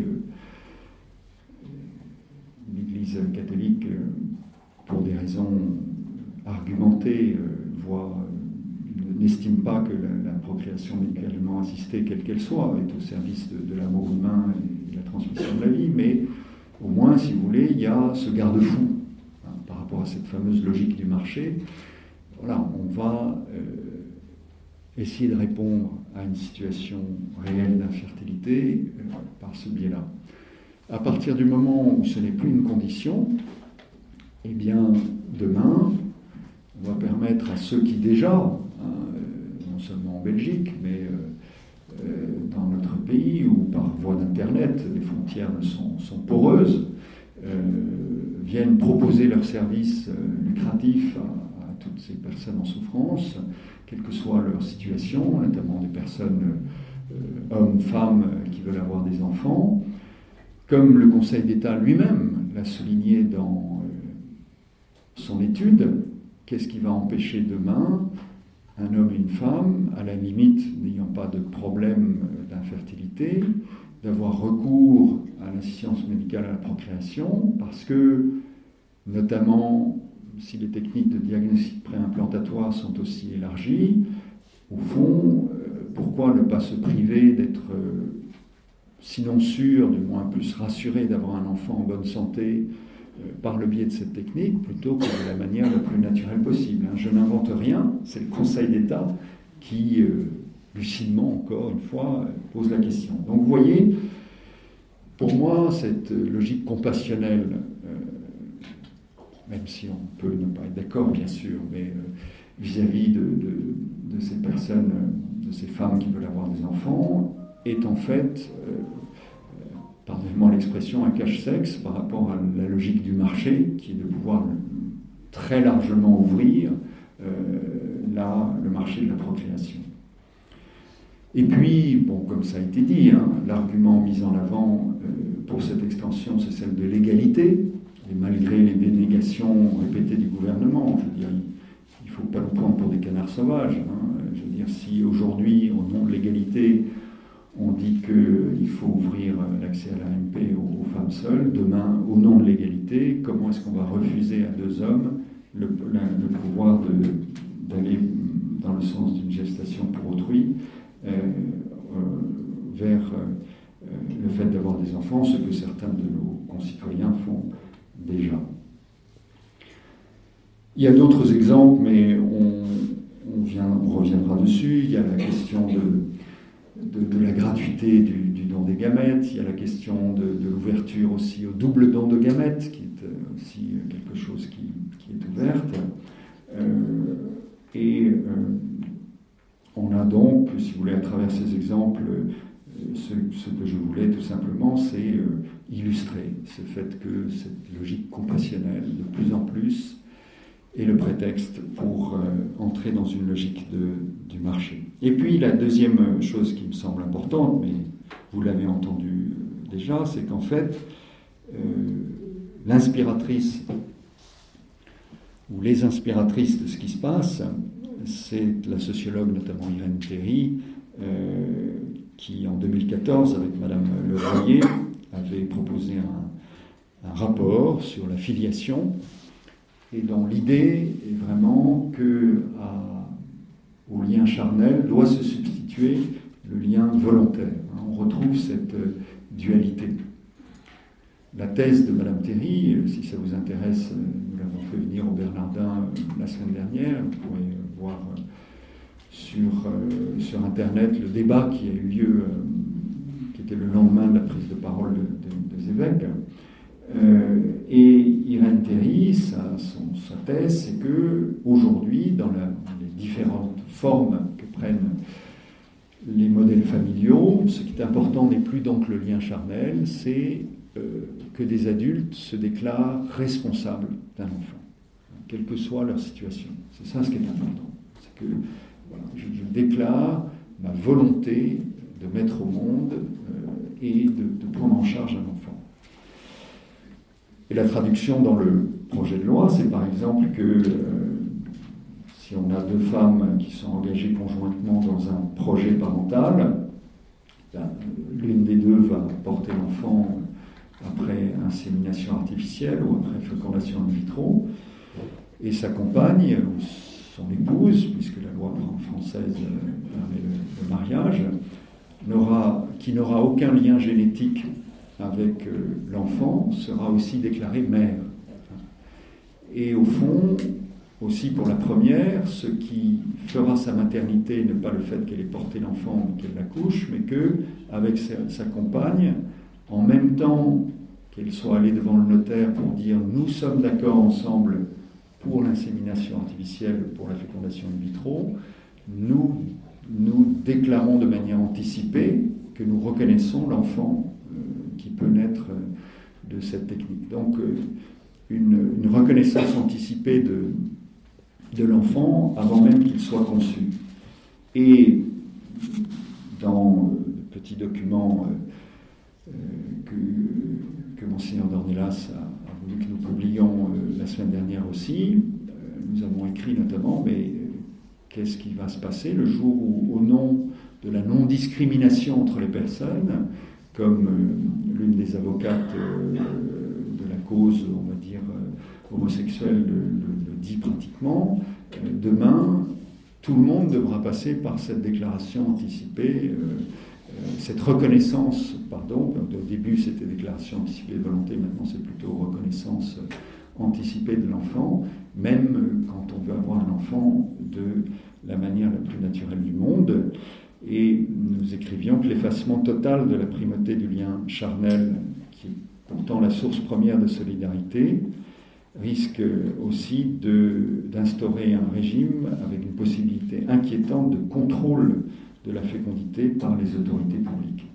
l'Église catholique, pour des raisons argumentées, n'estime pas que la procréation médicalement assistée, quelle qu'elle soit, est au service de l'amour humain et de la transmission de la vie, mais au moins, si vous voulez, il y a ce garde-fou par rapport à cette fameuse logique du marché. Voilà, on va essayer de répondre à une situation réelle d'infertilité par ce biais-là. À partir du moment où ce n'est plus une condition, eh bien, demain, on va permettre à ceux qui déjà, non seulement en Belgique, mais dans notre pays, où par voie d'Internet, les frontières sont poreuses, viennent proposer leurs services lucratifs à toutes ces personnes en souffrance, quelle que soit leur situation, notamment des personnes, hommes, femmes, qui veulent avoir des enfants. Comme le Conseil d'État lui-même l'a souligné dans son étude, qu'est-ce qui va empêcher demain un homme et une femme, à la limite n'ayant pas de problème d'infertilité, d'avoir recours à l'assistance médicale à la procréation, parce que, notamment, si les techniques de diagnostic préimplantatoire sont aussi élargies, au fond, pourquoi ne pas se priver d'être, sinon sûr, du moins plus rassuré d'avoir un enfant en bonne santé par le biais de cette technique, plutôt que de la manière la plus naturelle possible. Je n'invente rien, c'est le Conseil d'État qui, lucidement, encore une fois, pose la question. Donc vous voyez, pour moi, cette logique compassionnelle, même si on peut ne pas être d'accord, bien sûr, mais vis-à-vis de ces personnes, de ces femmes qui veulent avoir des enfants, est en fait, pardonnez-moi l'expression, un cache-sexe par rapport à la logique du marché, qui est de pouvoir très largement ouvrir le marché de la procréation. Et puis, bon, comme ça a été dit, l'argument mis en avant pour cette extension, c'est celle de l'égalité, et malgré les dénégations répétées du gouvernement, je veux dire, il ne faut pas nous prendre pour des canards sauvages. Je veux dire, si aujourd'hui, au nom de l'égalité, on dit qu'il faut ouvrir l'accès à l'AMP aux femmes seules, demain, au nom de l'égalité, comment est-ce qu'on va refuser à deux hommes le pouvoir d'aller dans le sens d'une gestation pour autrui vers le fait d'avoir des enfants, ce que certains de nos concitoyens font déjà. Il y a d'autres exemples, mais on reviendra dessus. Il y a la question de la gratuité du don des gamètes, il y a la question de l'ouverture aussi au double don de gamètes, qui est aussi quelque chose qui est ouverte. On a donc, si vous voulez, à travers ces exemples, ce que je voulais tout simplement, c'est illustrer ce fait que cette logique compassionnelle, de plus en plus, est le prétexte pour entrer dans une logique du marché. Et puis la deuxième chose qui me semble importante, mais vous l'avez entendu déjà, c'est qu'en fait, l'inspiratrice ou les inspiratrices de ce qui se passe, c'est la sociologue notamment Irène Théry, qui en 2014, avec Madame Leroyer, avait proposé un rapport sur la filiation, et dont l'idée est vraiment qu'au lien charnel doit se substituer le lien volontaire. On retrouve cette dualité. La thèse de Madame Théry, si ça vous intéresse, nous l'avons fait venir au Bernardin la semaine dernière, vous pourrez voir sur Internet le débat qui a eu lieu, qui était le lendemain de la prise de parole des évêques. Et Irène Théry, sa thèse, c'est qu'aujourd'hui, dans les différentes formes que prennent les modèles familiaux, ce qui est important n'est plus donc le lien charnel, c'est que des adultes se déclarent responsables d'un enfant, quelle que soit leur situation. C'est ça ce qui est important. C'est que voilà, je déclare ma volonté de mettre au monde et de prendre en charge un enfant. Et la traduction dans le projet de loi, c'est par exemple que si on a deux femmes qui sont engagées conjointement dans un projet parental, l'une des deux va porter l'enfant après insémination artificielle ou après fécondation in vitro, et sa compagne ou son épouse, puisque la loi française permet le mariage, qui n'aura aucun lien génétique avec l'enfant, sera aussi déclarée mère. Et au fond, aussi pour la première, ce qui fera sa maternité n'est pas le fait qu'elle ait porté l'enfant ou qu'elle l'accouche, mais qu'avec sa compagne, en même temps qu'elle soit allée devant le notaire pour dire « nous sommes d'accord ensemble pour l'insémination artificielle, pour la fécondation in vitro », nous déclarons de manière anticipée que nous reconnaissons l'enfant qui peut naître de cette technique. Donc une reconnaissance anticipée de l'enfant avant même qu'il soit conçu. Et dans le petit document que Monseigneur Dornelas a voulu que nous publions la semaine dernière aussi, nous avons écrit notamment, mais qu'est-ce qui va se passer le jour où, au nom de la non-discrimination entre les personnes, comme l'une des avocates de la cause, on va dire, homosexuelle le dit pratiquement, demain, tout le monde devra passer par cette déclaration anticipée, cette reconnaissance, pardon, au début c'était déclaration anticipée de volonté, maintenant c'est plutôt reconnaissance anticipée de l'enfant, même quand on veut avoir un enfant de la manière la plus naturelle du monde. Et nous écrivions que l'effacement total de la primauté du lien charnel, qui est pourtant la source première de solidarité, risque aussi d'instaurer un régime avec une possibilité inquiétante de contrôle de la fécondité par les autorités publiques.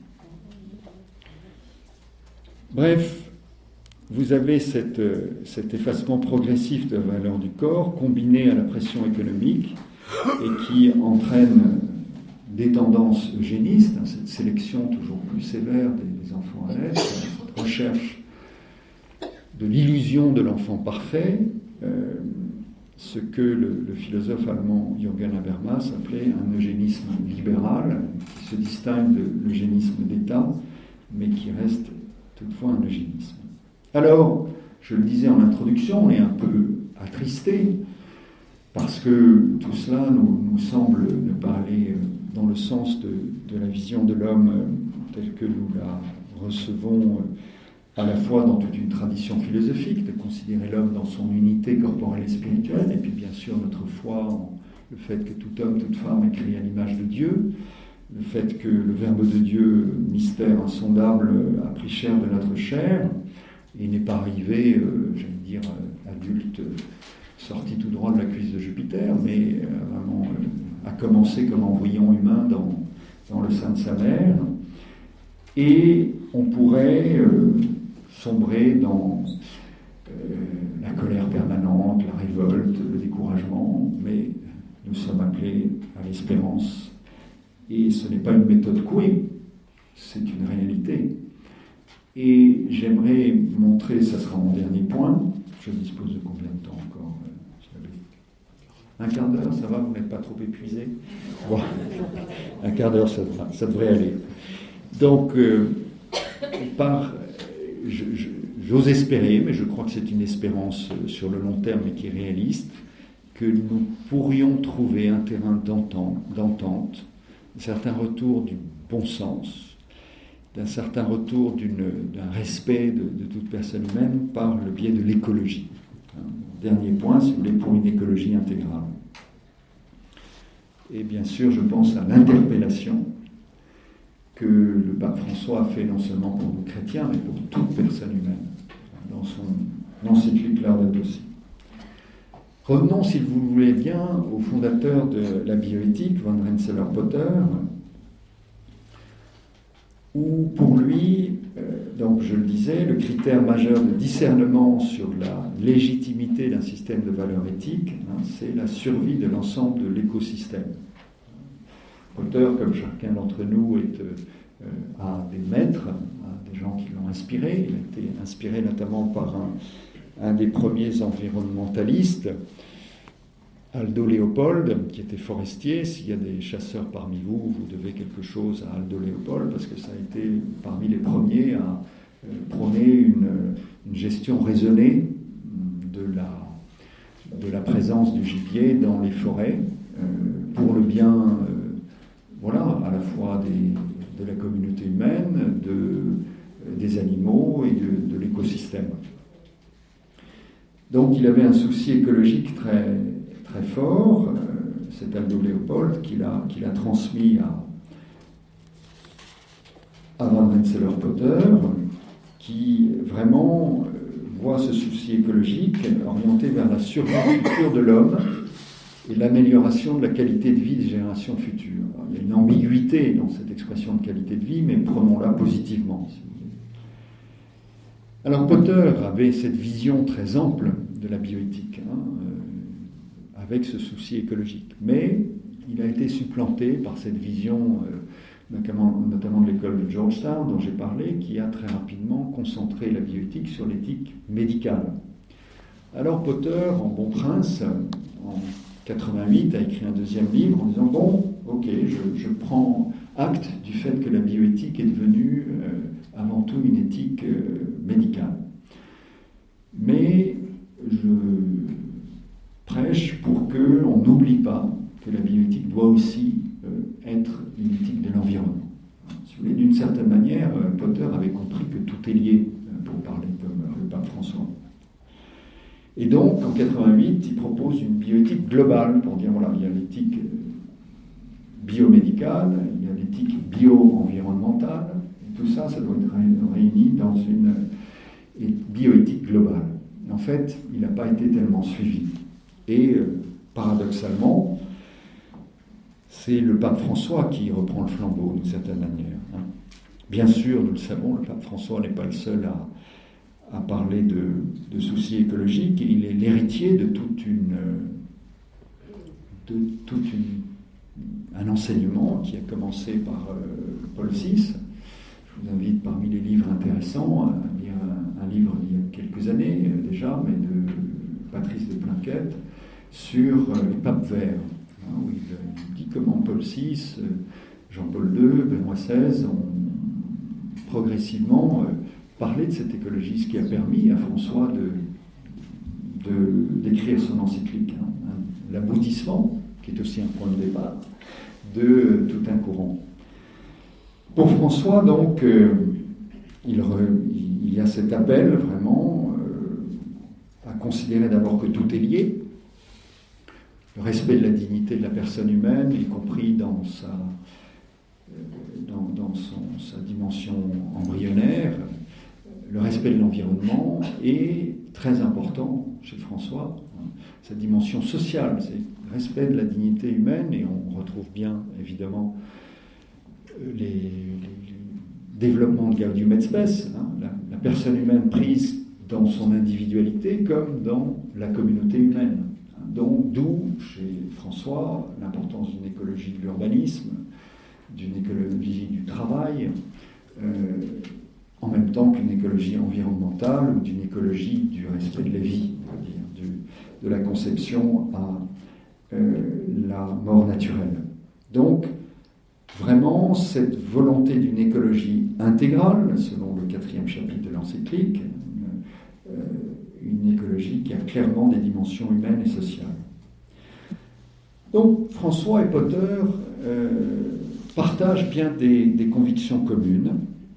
Bref, vous avez cet effacement progressif de la valeur du corps combiné à la pression économique et qui entraîne des tendances eugénistes, cette sélection toujours plus sévère des enfants à naître, cette recherche de l'illusion de l'enfant parfait, ce que le philosophe allemand Jürgen Habermas appelait un eugénisme libéral, qui se distingue de l'eugénisme d'État, mais qui reste toutefois un eugénisme. Alors, je le disais en introduction, on est un peu attristé, parce que tout cela nous semble ne pas aller dans le sens de la vision de l'homme telle que nous la recevons à la fois dans toute une tradition philosophique, de considérer l'homme dans son unité corporelle et spirituelle, et puis bien sûr notre foi en le fait que tout homme, toute femme est créé à l'image de Dieu, le fait que le Verbe de Dieu, mystère insondable, a pris chair de notre chair, et n'est pas arrivé, j'allais dire, adulte, sorti tout droit de la cuisse de Jupiter, mais vraiment a commencé comme embryon humain dans le sein de sa mère, et on pourrait sombrer dans la colère permanente, la révolte, le découragement, mais nous sommes appelés à l'espérance. Et ce n'est pas une méthode couée, c'est une réalité. Et j'aimerais montrer, ça sera mon dernier point, je dispose de combien de temps encore ? Un quart d'heure, ça va, vous n'êtes pas trop épuisé ? Bon, un quart d'heure, ça devrait aller. Donc, j'ose espérer, mais je crois que c'est une espérance sur le long terme et qui est réaliste, que nous pourrions trouver un terrain d'entente, un certain retour du bon sens, d'un certain retour d'un respect de toute personne humaine par le biais de l'écologie. Dernier point, si vous voulez, pour une écologie intégrale. Et bien sûr, je pense à l'interpellation que le pape François a fait non seulement pour nous chrétiens, mais pour toute personne humaine, dans son encyclique Laudato Si. Revenons, si vous le voulez bien, au fondateur de la bioéthique, von Rensselaer-Potter, où pour lui, donc je le disais, le critère majeur de discernement sur la légitimité d'un système de valeurs éthiques, c'est la survie de l'ensemble de l'écosystème. Potter, comme chacun d'entre nous, a des maîtres, a des gens qui l'ont inspiré. Il a été inspiré notamment par un des premiers environnementalistes, Aldo Leopold, qui était forestier. S'il y a des chasseurs parmi vous, vous devez quelque chose à Aldo Leopold, parce que ça a été parmi les premiers à prôner une gestion raisonnée de la présence du gibier dans les forêts, pour le bien à la fois de la communauté humaine, des animaux et de l'écosystème. Donc il avait un souci écologique très, très fort, cet Aldo Leopold, qu'il a transmis à Van Rensselaer-Potter, qui vraiment voit ce souci écologique orienté vers la survie future de l'homme et l'amélioration de la qualité de vie des générations futures. Alors, il y a une ambiguïté dans cette expression de qualité de vie, mais prenons-la positivement. Si vous voulez. Alors Potter avait cette vision très ample de la bioéthique, avec ce souci écologique, mais il a été supplanté par cette vision notamment de l'école de Georgetown dont j'ai parlé, qui a très rapidement concentré la bioéthique sur l'éthique médicale. Alors Potter, en bon prince, en 88, a écrit un deuxième livre en disant « Bon, ok, je prends acte du fait que la bioéthique est devenue avant tout une éthique médicale. Mais je prêche pour qu'on n'oublie pas que la bioéthique doit aussi être une éthique de l'environnement. » Si vous voulez, d'une certaine manière, Potter avait compris que tout est lié, pour parler comme le pape François. Et donc, en 88, il propose une bioéthique globale pour dire, voilà, il y a l'éthique biomédicale, il y a l'éthique bio-environnementale, et tout ça, ça doit être réuni dans une bioéthique globale. En fait, il n'a pas été tellement suivi. Et paradoxalement, c'est le pape François qui reprend le flambeau d'une certaine manière. Bien sûr, nous le savons, le pape François n'est pas le seul à parler de soucis écologiques. Il est l'héritier de un enseignement qui a commencé par Paul VI. Je vous invite parmi les livres intéressants à lire un livre d'il y a quelques années déjà, mais de Patrice de Plainquette, sur les papes verts, où il dit comment Paul VI, Jean-Paul II, Benoît XVI ont progressivement parlé de cette écologie, ce qui a permis à François d'écrire son encyclique, l'aboutissement, qui est aussi un point de départ, de tout un courant. Pour François, donc, il y a cet appel vraiment à considérer d'abord que tout est lié, le respect de la dignité de la personne humaine, y compris dans sa dimension embryonnaire, le respect de l'environnement, et très important chez François, sa dimension sociale, c'est le respect de la dignité humaine, et on retrouve bien évidemment les développements de Gaudium et Spes, la personne humaine prise dans son individualité comme dans la communauté humaine. Donc, d'où, chez François, l'importance d'une écologie de l'urbanisme, d'une écologie du travail, en même temps qu'une écologie environnementale ou d'une écologie du respect de la vie, c'est-à-dire de la conception à la mort naturelle. Donc, vraiment, cette volonté d'une écologie intégrale, selon le 4e chapitre de l'encyclique, une écologie qui a clairement des dimensions humaines et sociales. Donc, François et Potter partagent bien des convictions communes,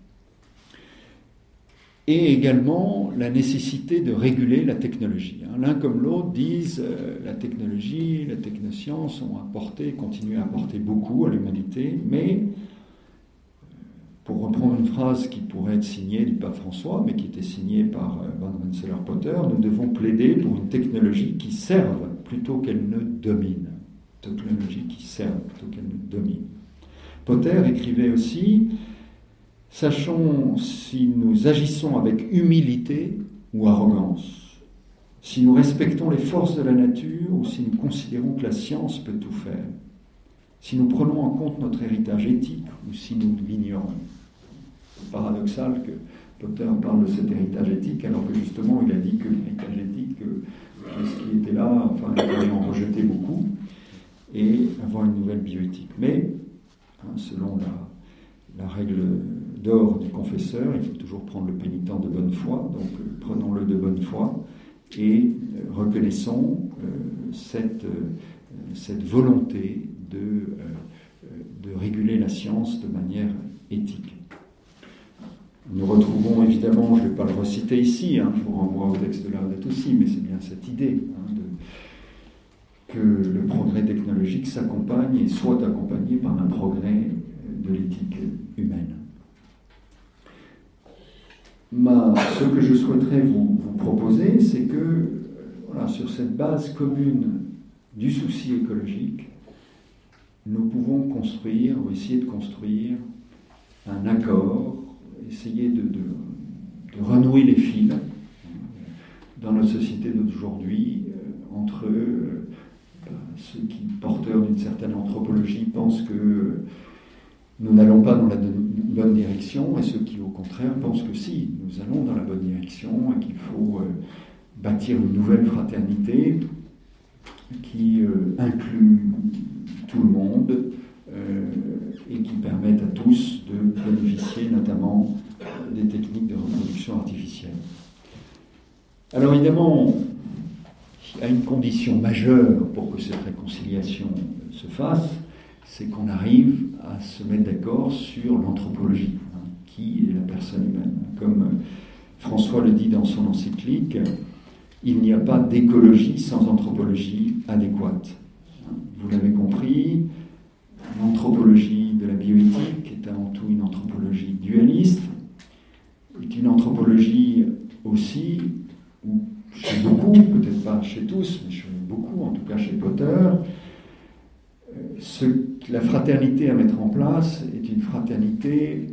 et également la nécessité de réguler la technologie. L'un comme l'autre disent la technologie, la technoscience ont apporté, continuent à apporter beaucoup à l'humanité, mais, pour reprendre une phrase qui pourrait être signée du pape François, mais qui était signée par Van Rensselaer-Potter, nous devons plaider pour une technologie qui serve plutôt qu'elle ne domine. Technologie qui serve plutôt qu'elle ne domine. Potter écrivait aussi: sachons si nous agissons avec humilité ou arrogance, si nous respectons les forces de la nature ou si nous considérons que la science peut tout faire, si nous prenons en compte notre héritage éthique ou si nous l'ignorons. C'est paradoxal que Potter parle de cet héritage éthique alors que justement il a dit que l'héritage éthique, ce qui était là, enfin il fallait en rejeter beaucoup et avoir une nouvelle bioéthique. Mais, selon la règle d'or du confesseur, il faut toujours prendre le pénitent de bonne foi, donc prenons-le de bonne foi et reconnaissons cette volonté de réguler la science de manière éthique. Nous retrouvons évidemment, je ne vais pas le reciter ici, je vous renvoie au texte de Laudato Si, mais c'est bien cette idée que le progrès technologique s'accompagne et soit accompagné par un progrès de l'éthique humaine. Ce que je souhaiterais vous proposer, c'est que sur cette base commune du souci écologique, nous pouvons construire ou essayer de construire un accord, essayer de renouer les fils dans notre société d'aujourd'hui entre ceux qui, porteurs d'une certaine anthropologie, pensent que nous n'allons pas dans la bonne direction, et ceux qui, au contraire, pensent que si, nous allons dans la bonne direction et qu'il faut bâtir une nouvelle fraternité qui inclut tout le monde et qui permette à tous de bénéficier notamment des techniques de reproduction artificielle. Alors évidemment, il y a une condition majeure pour que cette réconciliation se fasse, c'est qu'on arrive à se mettre d'accord sur l'anthropologie, qui est la personne humaine. Comme François le dit dans son encyclique, il n'y a pas d'écologie sans anthropologie adéquate. Vous l'avez compris, l'anthropologie de la bioéthique est avant tout une anthropologie dualiste, est une anthropologie aussi, où chez beaucoup, peut-être pas chez tous, mais chez beaucoup, en tout cas chez Potter, la fraternité à mettre en place est une fraternité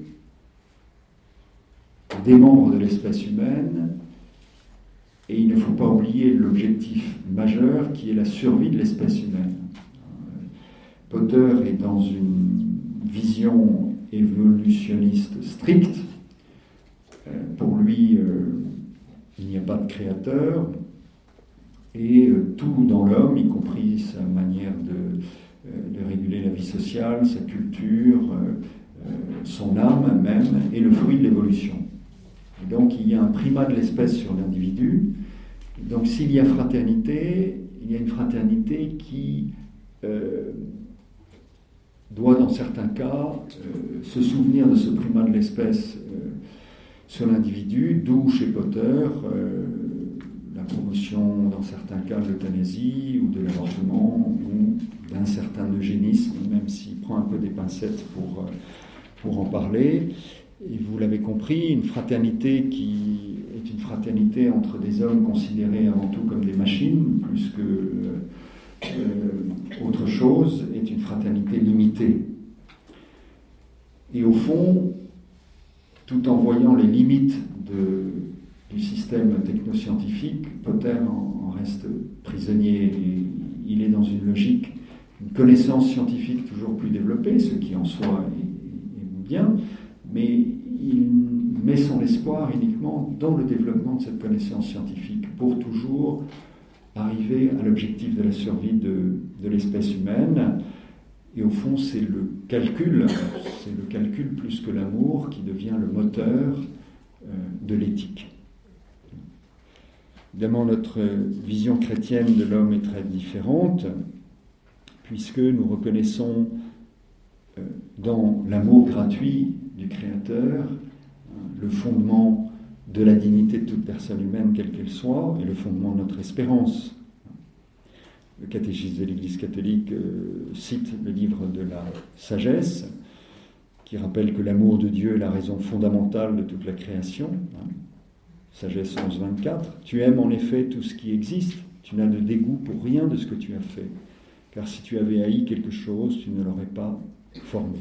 des membres de l'espèce humaine, et il ne faut pas oublier l'objectif majeur qui est la survie de l'espèce humaine. Potter est dans une vision évolutionniste stricte. Pour lui, il n'y a pas de créateur, et tout dans l'homme, y compris sa manière de réguler la vie sociale, sa culture, son âme même, est le fruit de l'évolution. Et donc il y a un primat de l'espèce sur l'individu. Donc s'il y a fraternité, il y a une fraternité qui doit dans certains cas se souvenir de ce primat de l'espèce sur l'individu, d'où chez Potter la promotion dans certains cas de l'euthanasie ou de l'avortement ou d'un certain eugénisme, même s'il prend un peu des pincettes pour en parler. Et vous l'avez compris, une fraternité qui est une fraternité entre des hommes considérés avant tout comme des machines, plus que autre chose, est une fraternité limitée. Et au fond, tout en voyant les limites du système technoscientifique, Potter en reste prisonnier. Et il est dans une logique, une connaissance scientifique toujours plus développée, ce qui en soi est bien, mais il met son espoir uniquement dans le développement de cette connaissance scientifique pour toujours arriver à l'objectif de la survie de l'espèce humaine. Et au fond, c'est le calcul plus que l'amour qui devient le moteur de l'éthique. Évidemment, notre vision chrétienne de l'homme est très différente, puisque nous reconnaissons dans l'amour gratuit du Créateur le fondement de la dignité de toute personne humaine, quelle qu'elle soit, et le fondement de notre espérance. Le catéchisme de l'Église catholique cite le livre de la sagesse, qui rappelle que l'amour de Dieu est la raison fondamentale de toute la création. Sagesse 11.24. Tu aimes en effet tout ce qui existe, tu n'as de dégoût pour rien de ce que tu as fait, car si tu avais haï quelque chose, tu ne l'aurais pas formé.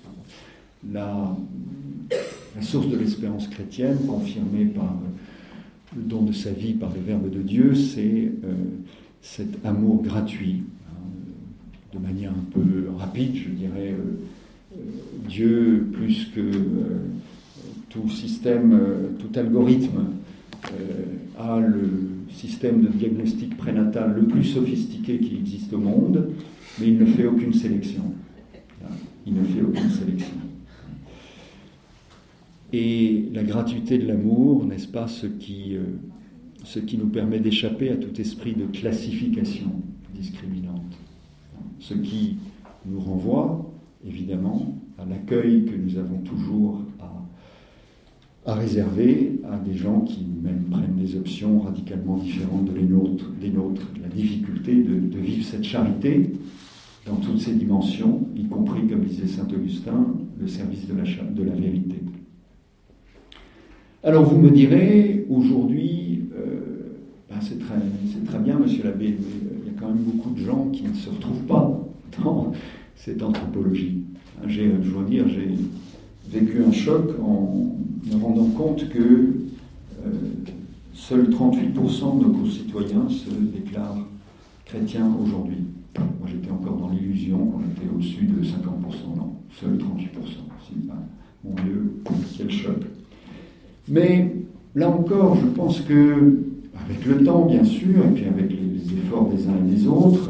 La source de l'espérance chrétienne, confirmée par le don de sa vie, par le Verbe de Dieu, c'est cet amour gratuit, de manière un peu rapide, je dirais, Dieu, plus que tout système, tout algorithme, a le système de diagnostic prénatal le plus sophistiqué qui existe au monde, mais il ne fait aucune sélection. Il ne fait aucune sélection. Et la gratuité de l'amour, n'est-ce pas, ce qui nous permet d'échapper à tout esprit de classification discriminante. Ce qui nous renvoie, évidemment, à l'accueil que nous avons toujours à réserver à des gens qui même prennent des options radicalement différentes des nôtres. La difficulté de vivre cette charité dans toutes ses dimensions, y compris, comme disait saint Augustin, le service de la vérité. Alors vous me direz, aujourd'hui, c'est très bien, monsieur l'abbé, mais il y a quand même beaucoup de gens qui ne se retrouvent pas dans cette anthropologie. Je dois dire, j'ai vécu un choc en me rendant compte que seuls 38% de nos concitoyens se déclarent chrétiens aujourd'hui. Moi, j'étais encore dans l'illusion qu'on était au-dessus de 50%. Non, seuls 38%. Mon Dieu, quel choc. Mais là encore, je pense que, avec le temps, bien sûr, et puis avec les efforts des uns et des autres,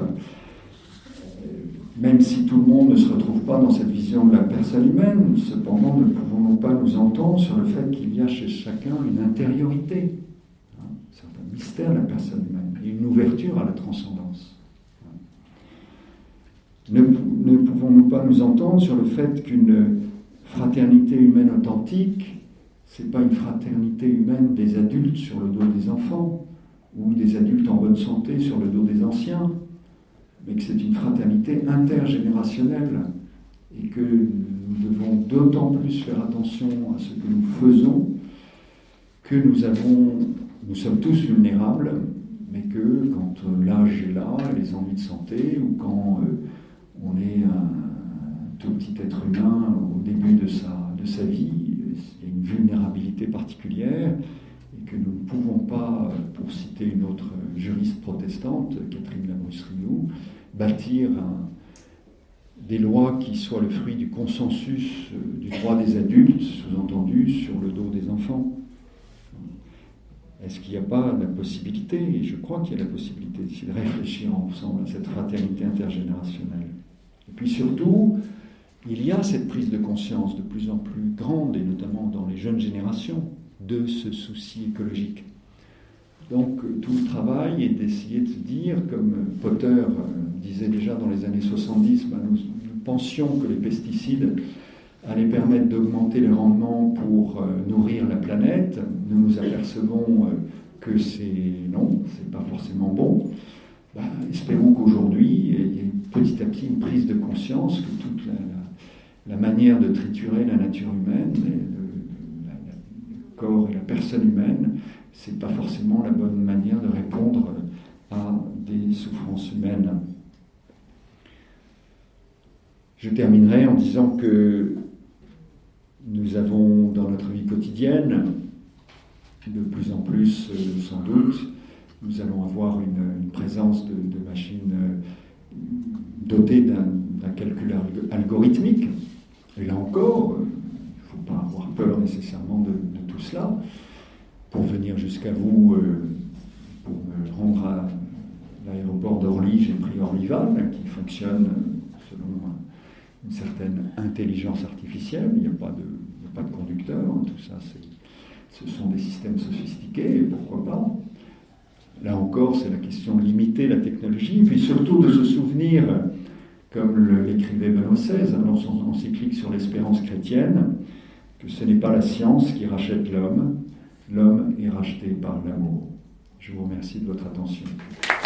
même si tout le monde ne se retrouve pas dans cette vision de la personne humaine, cependant, ne pouvons-nous pas nous entendre sur le fait qu'il y a chez chacun une intériorité, c'est un mystère, la personne humaine, et une ouverture à la transcendance. Ne pouvons-nous pas nous entendre sur le fait qu'une fraternité humaine authentique, c'est pas une fraternité humaine des adultes sur le dos des enfants, ou des adultes en bonne santé sur le dos des anciens, mais que c'est une fraternité intergénérationnelle, et que nous devons d'autant plus faire attention à ce que nous faisons, que nous sommes tous vulnérables, mais que quand l'âge est là, les envies de santé, ou quand on est un tout petit être humain au début de sa vie, il y a une vulnérabilité particulière, et que nous ne pouvons pas, pour citer une autre juriste protestante, Catherine Labrusserie-Nous, bâtir des lois qui soient le fruit du consensus du droit des adultes, sous-entendu sur le dos des enfants. Est-ce qu'il n'y a pas la possibilité, et je crois qu'il y a la possibilité de réfléchir ensemble à cette fraternité intergénérationnelle. Et puis surtout, il y a cette prise de conscience de plus en plus grande, et notamment dans les jeunes générations, de ce souci écologique. Donc tout le travail est d'essayer de se dire, comme Potter disait déjà dans les années 70, nous pensions que les pesticides allaient permettre d'augmenter les rendements pour nourrir la planète. Nous nous apercevons que non, c'est pas forcément bon. Espérons qu'aujourd'hui, il y ait petit à petit une prise de conscience que toute la manière de triturer la nature humaine, le corps et la personne humaine, c'est pas forcément la bonne manière de répondre à des souffrances humaines. Je terminerai en disant que nous avons dans notre vie quotidienne, de plus en plus sans doute, nous allons avoir une présence de machines dotées d'un calcul algorithmique. Et là encore, il ne faut pas avoir peur nécessairement de tout cela. Pour venir jusqu'à vous, pour me rendre à l'aéroport d'Orly, j'ai pris Orlyval, qui fonctionne selon une certaine intelligence artificielle. Il n'y a pas de conducteur, tout ça, ce sont des systèmes sophistiqués, et pourquoi pas. Là encore, c'est la question de limiter la technologie, puis surtout de se souvenir, comme l'écrivait Benoît XVI dans son encyclique sur l'espérance chrétienne, que ce n'est pas la science qui rachète l'homme, l'homme est racheté par l'amour. Je vous remercie de votre attention.